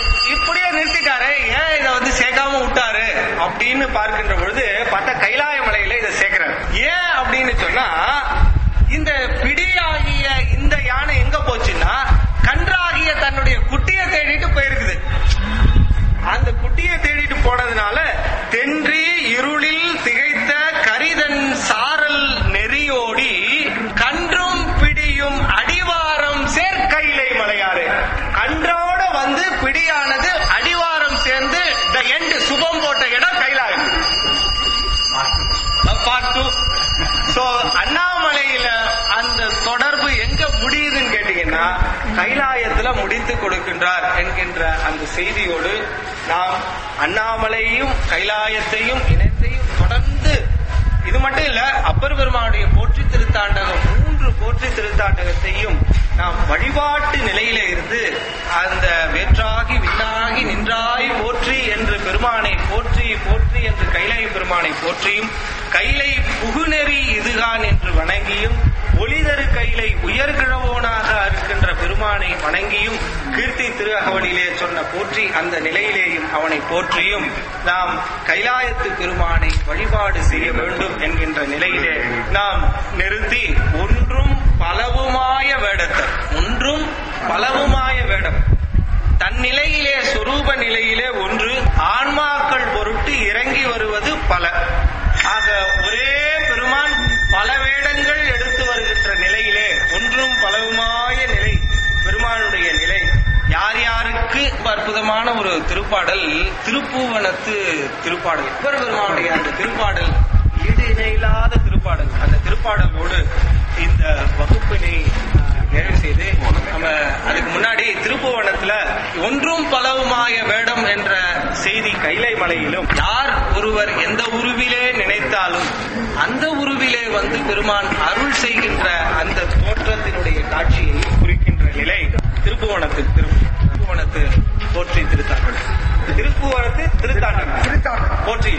இப்படியே நிறுத்திட்டாரு, ஏன் இதை சேர்க்காம விட்டாரு அப்படின்னு பார்க்கின்ற பொழுது பார்த்தா கைலாய மலையில இதை சேர்க்கிறாரு. ஏன் அப்படின்னு சொன்னா, இந்த பிடியாகிய இந்த யானை எங்க போச்சுன்னா கன்றாகிய தன்னுடைய குட்டியை தேடிட்டு போயிருக்குது. அந்த குட்டியை தேடிட்டு போனதுனால தென்றி இருளில் திகைத்த கரிதன் சாரல் நெறியோடி கன்றும் பிடியும் அடிவாரம் சேர்க்கைலை மலையாறு. கன்றோட பிடியானது அடிவாரம் சேர்ந்து த எண்ட் சுபம் போட்ட இடம் கைலாயம். பார்ட் 2. சோ அண்ணாமலையில அந்த தொடர்பு எங்க முடியுதுன்னு கேட்டீங்கன்னா கைலாயத்துல முடித்து கொடுக்கின்றார் என்கின்ற அந்த செய்தியோடு நாம் அண்ணாமலையும் கைலாயத்தையும் இணைத்தையும் தொடர்ந்து, இது மட்டும் இல்ல, அப்பர் பெருமானுடைய போற்றி திருத்தாண்டகம் 3 போற்றி திருத்தாண்டகத்தையும் நாம் வழிபாட்டு நிலையில இருந்து அந்த வேற்றாகி விண்ணாகி நின்றாய் போற்றி என்று பெருமானை போற்றி போற்றி என்று கைலை பெருமானை போற்றியும் கைலை புகுநெறி இதுகான் என்று வணங்கியும் ஒளிதரு கைலை உயர்கிழவோனாக இருக்கின்ற பெருமானை வணங்கியும் கீர்த்தி திருஅகவலிலே சொன்ன போற்றி அந்த நிலையிலேயும் அவனை போற்றியும் நாம் கைலாயத்து பெருமானை வழிபாடு செய்ய வேண்டும் என்கின்ற நிலையிலே நாம் நிறுத்தி ஒன்றும் பலவுமாய வேடத்தர், ஒன்றும் பலவுமாய வேடம் தன் நிலையிலே சொரூப நிலையிலே ஒன்று, ஆன்மாக்கள் பொருட்டு இறங்கி வருவது பல. ஆக ஒரே பெருமான் பல வேடங்கள் எடுத்து வருகின்ற நிலையிலே ஒன்றும் பலவுமாய நிலை பெருமானுடைய நிலை. யார் யாருக்கு அற்புதமான ஒரு திருப்பாடல், திருப்பூவனத்து திருப்பாடல். அப்பர் பெருமானுடைய அந்த திருப்பாடல் ஈடு இணையில்லாத திருப்பாடல். அந்த திருப்பாடலோடு இந்த வகுப்பினை நிறைவு செய்து நம்ம அதுக்கு முன்னாடி திருப்புவனத்துல ஒன்றும் பலவுமாய வேடம் என்ற செய்தி கைலை மலையிலும் யார் ஒருவர் எந்த உருவிலே நினைத்தாலும் அந்த உருவிலே வந்து பெருமான் அருள் செய்கின்ற அந்த தோற்றத்தினுடைய காட்சியை குறிக்கின்ற நிலை திருப்புவனத்து திருப்புவனத்து போற்றி திருத்தாண்டகம். திருப்புவனத்து திருத்தாண்டகம் போற்றி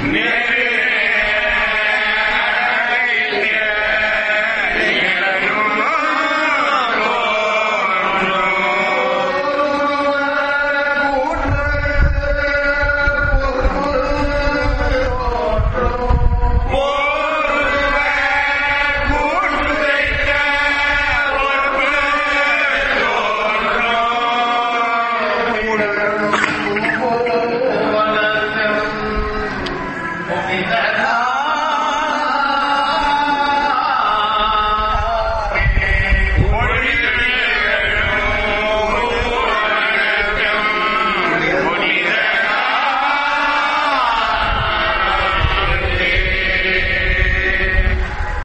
That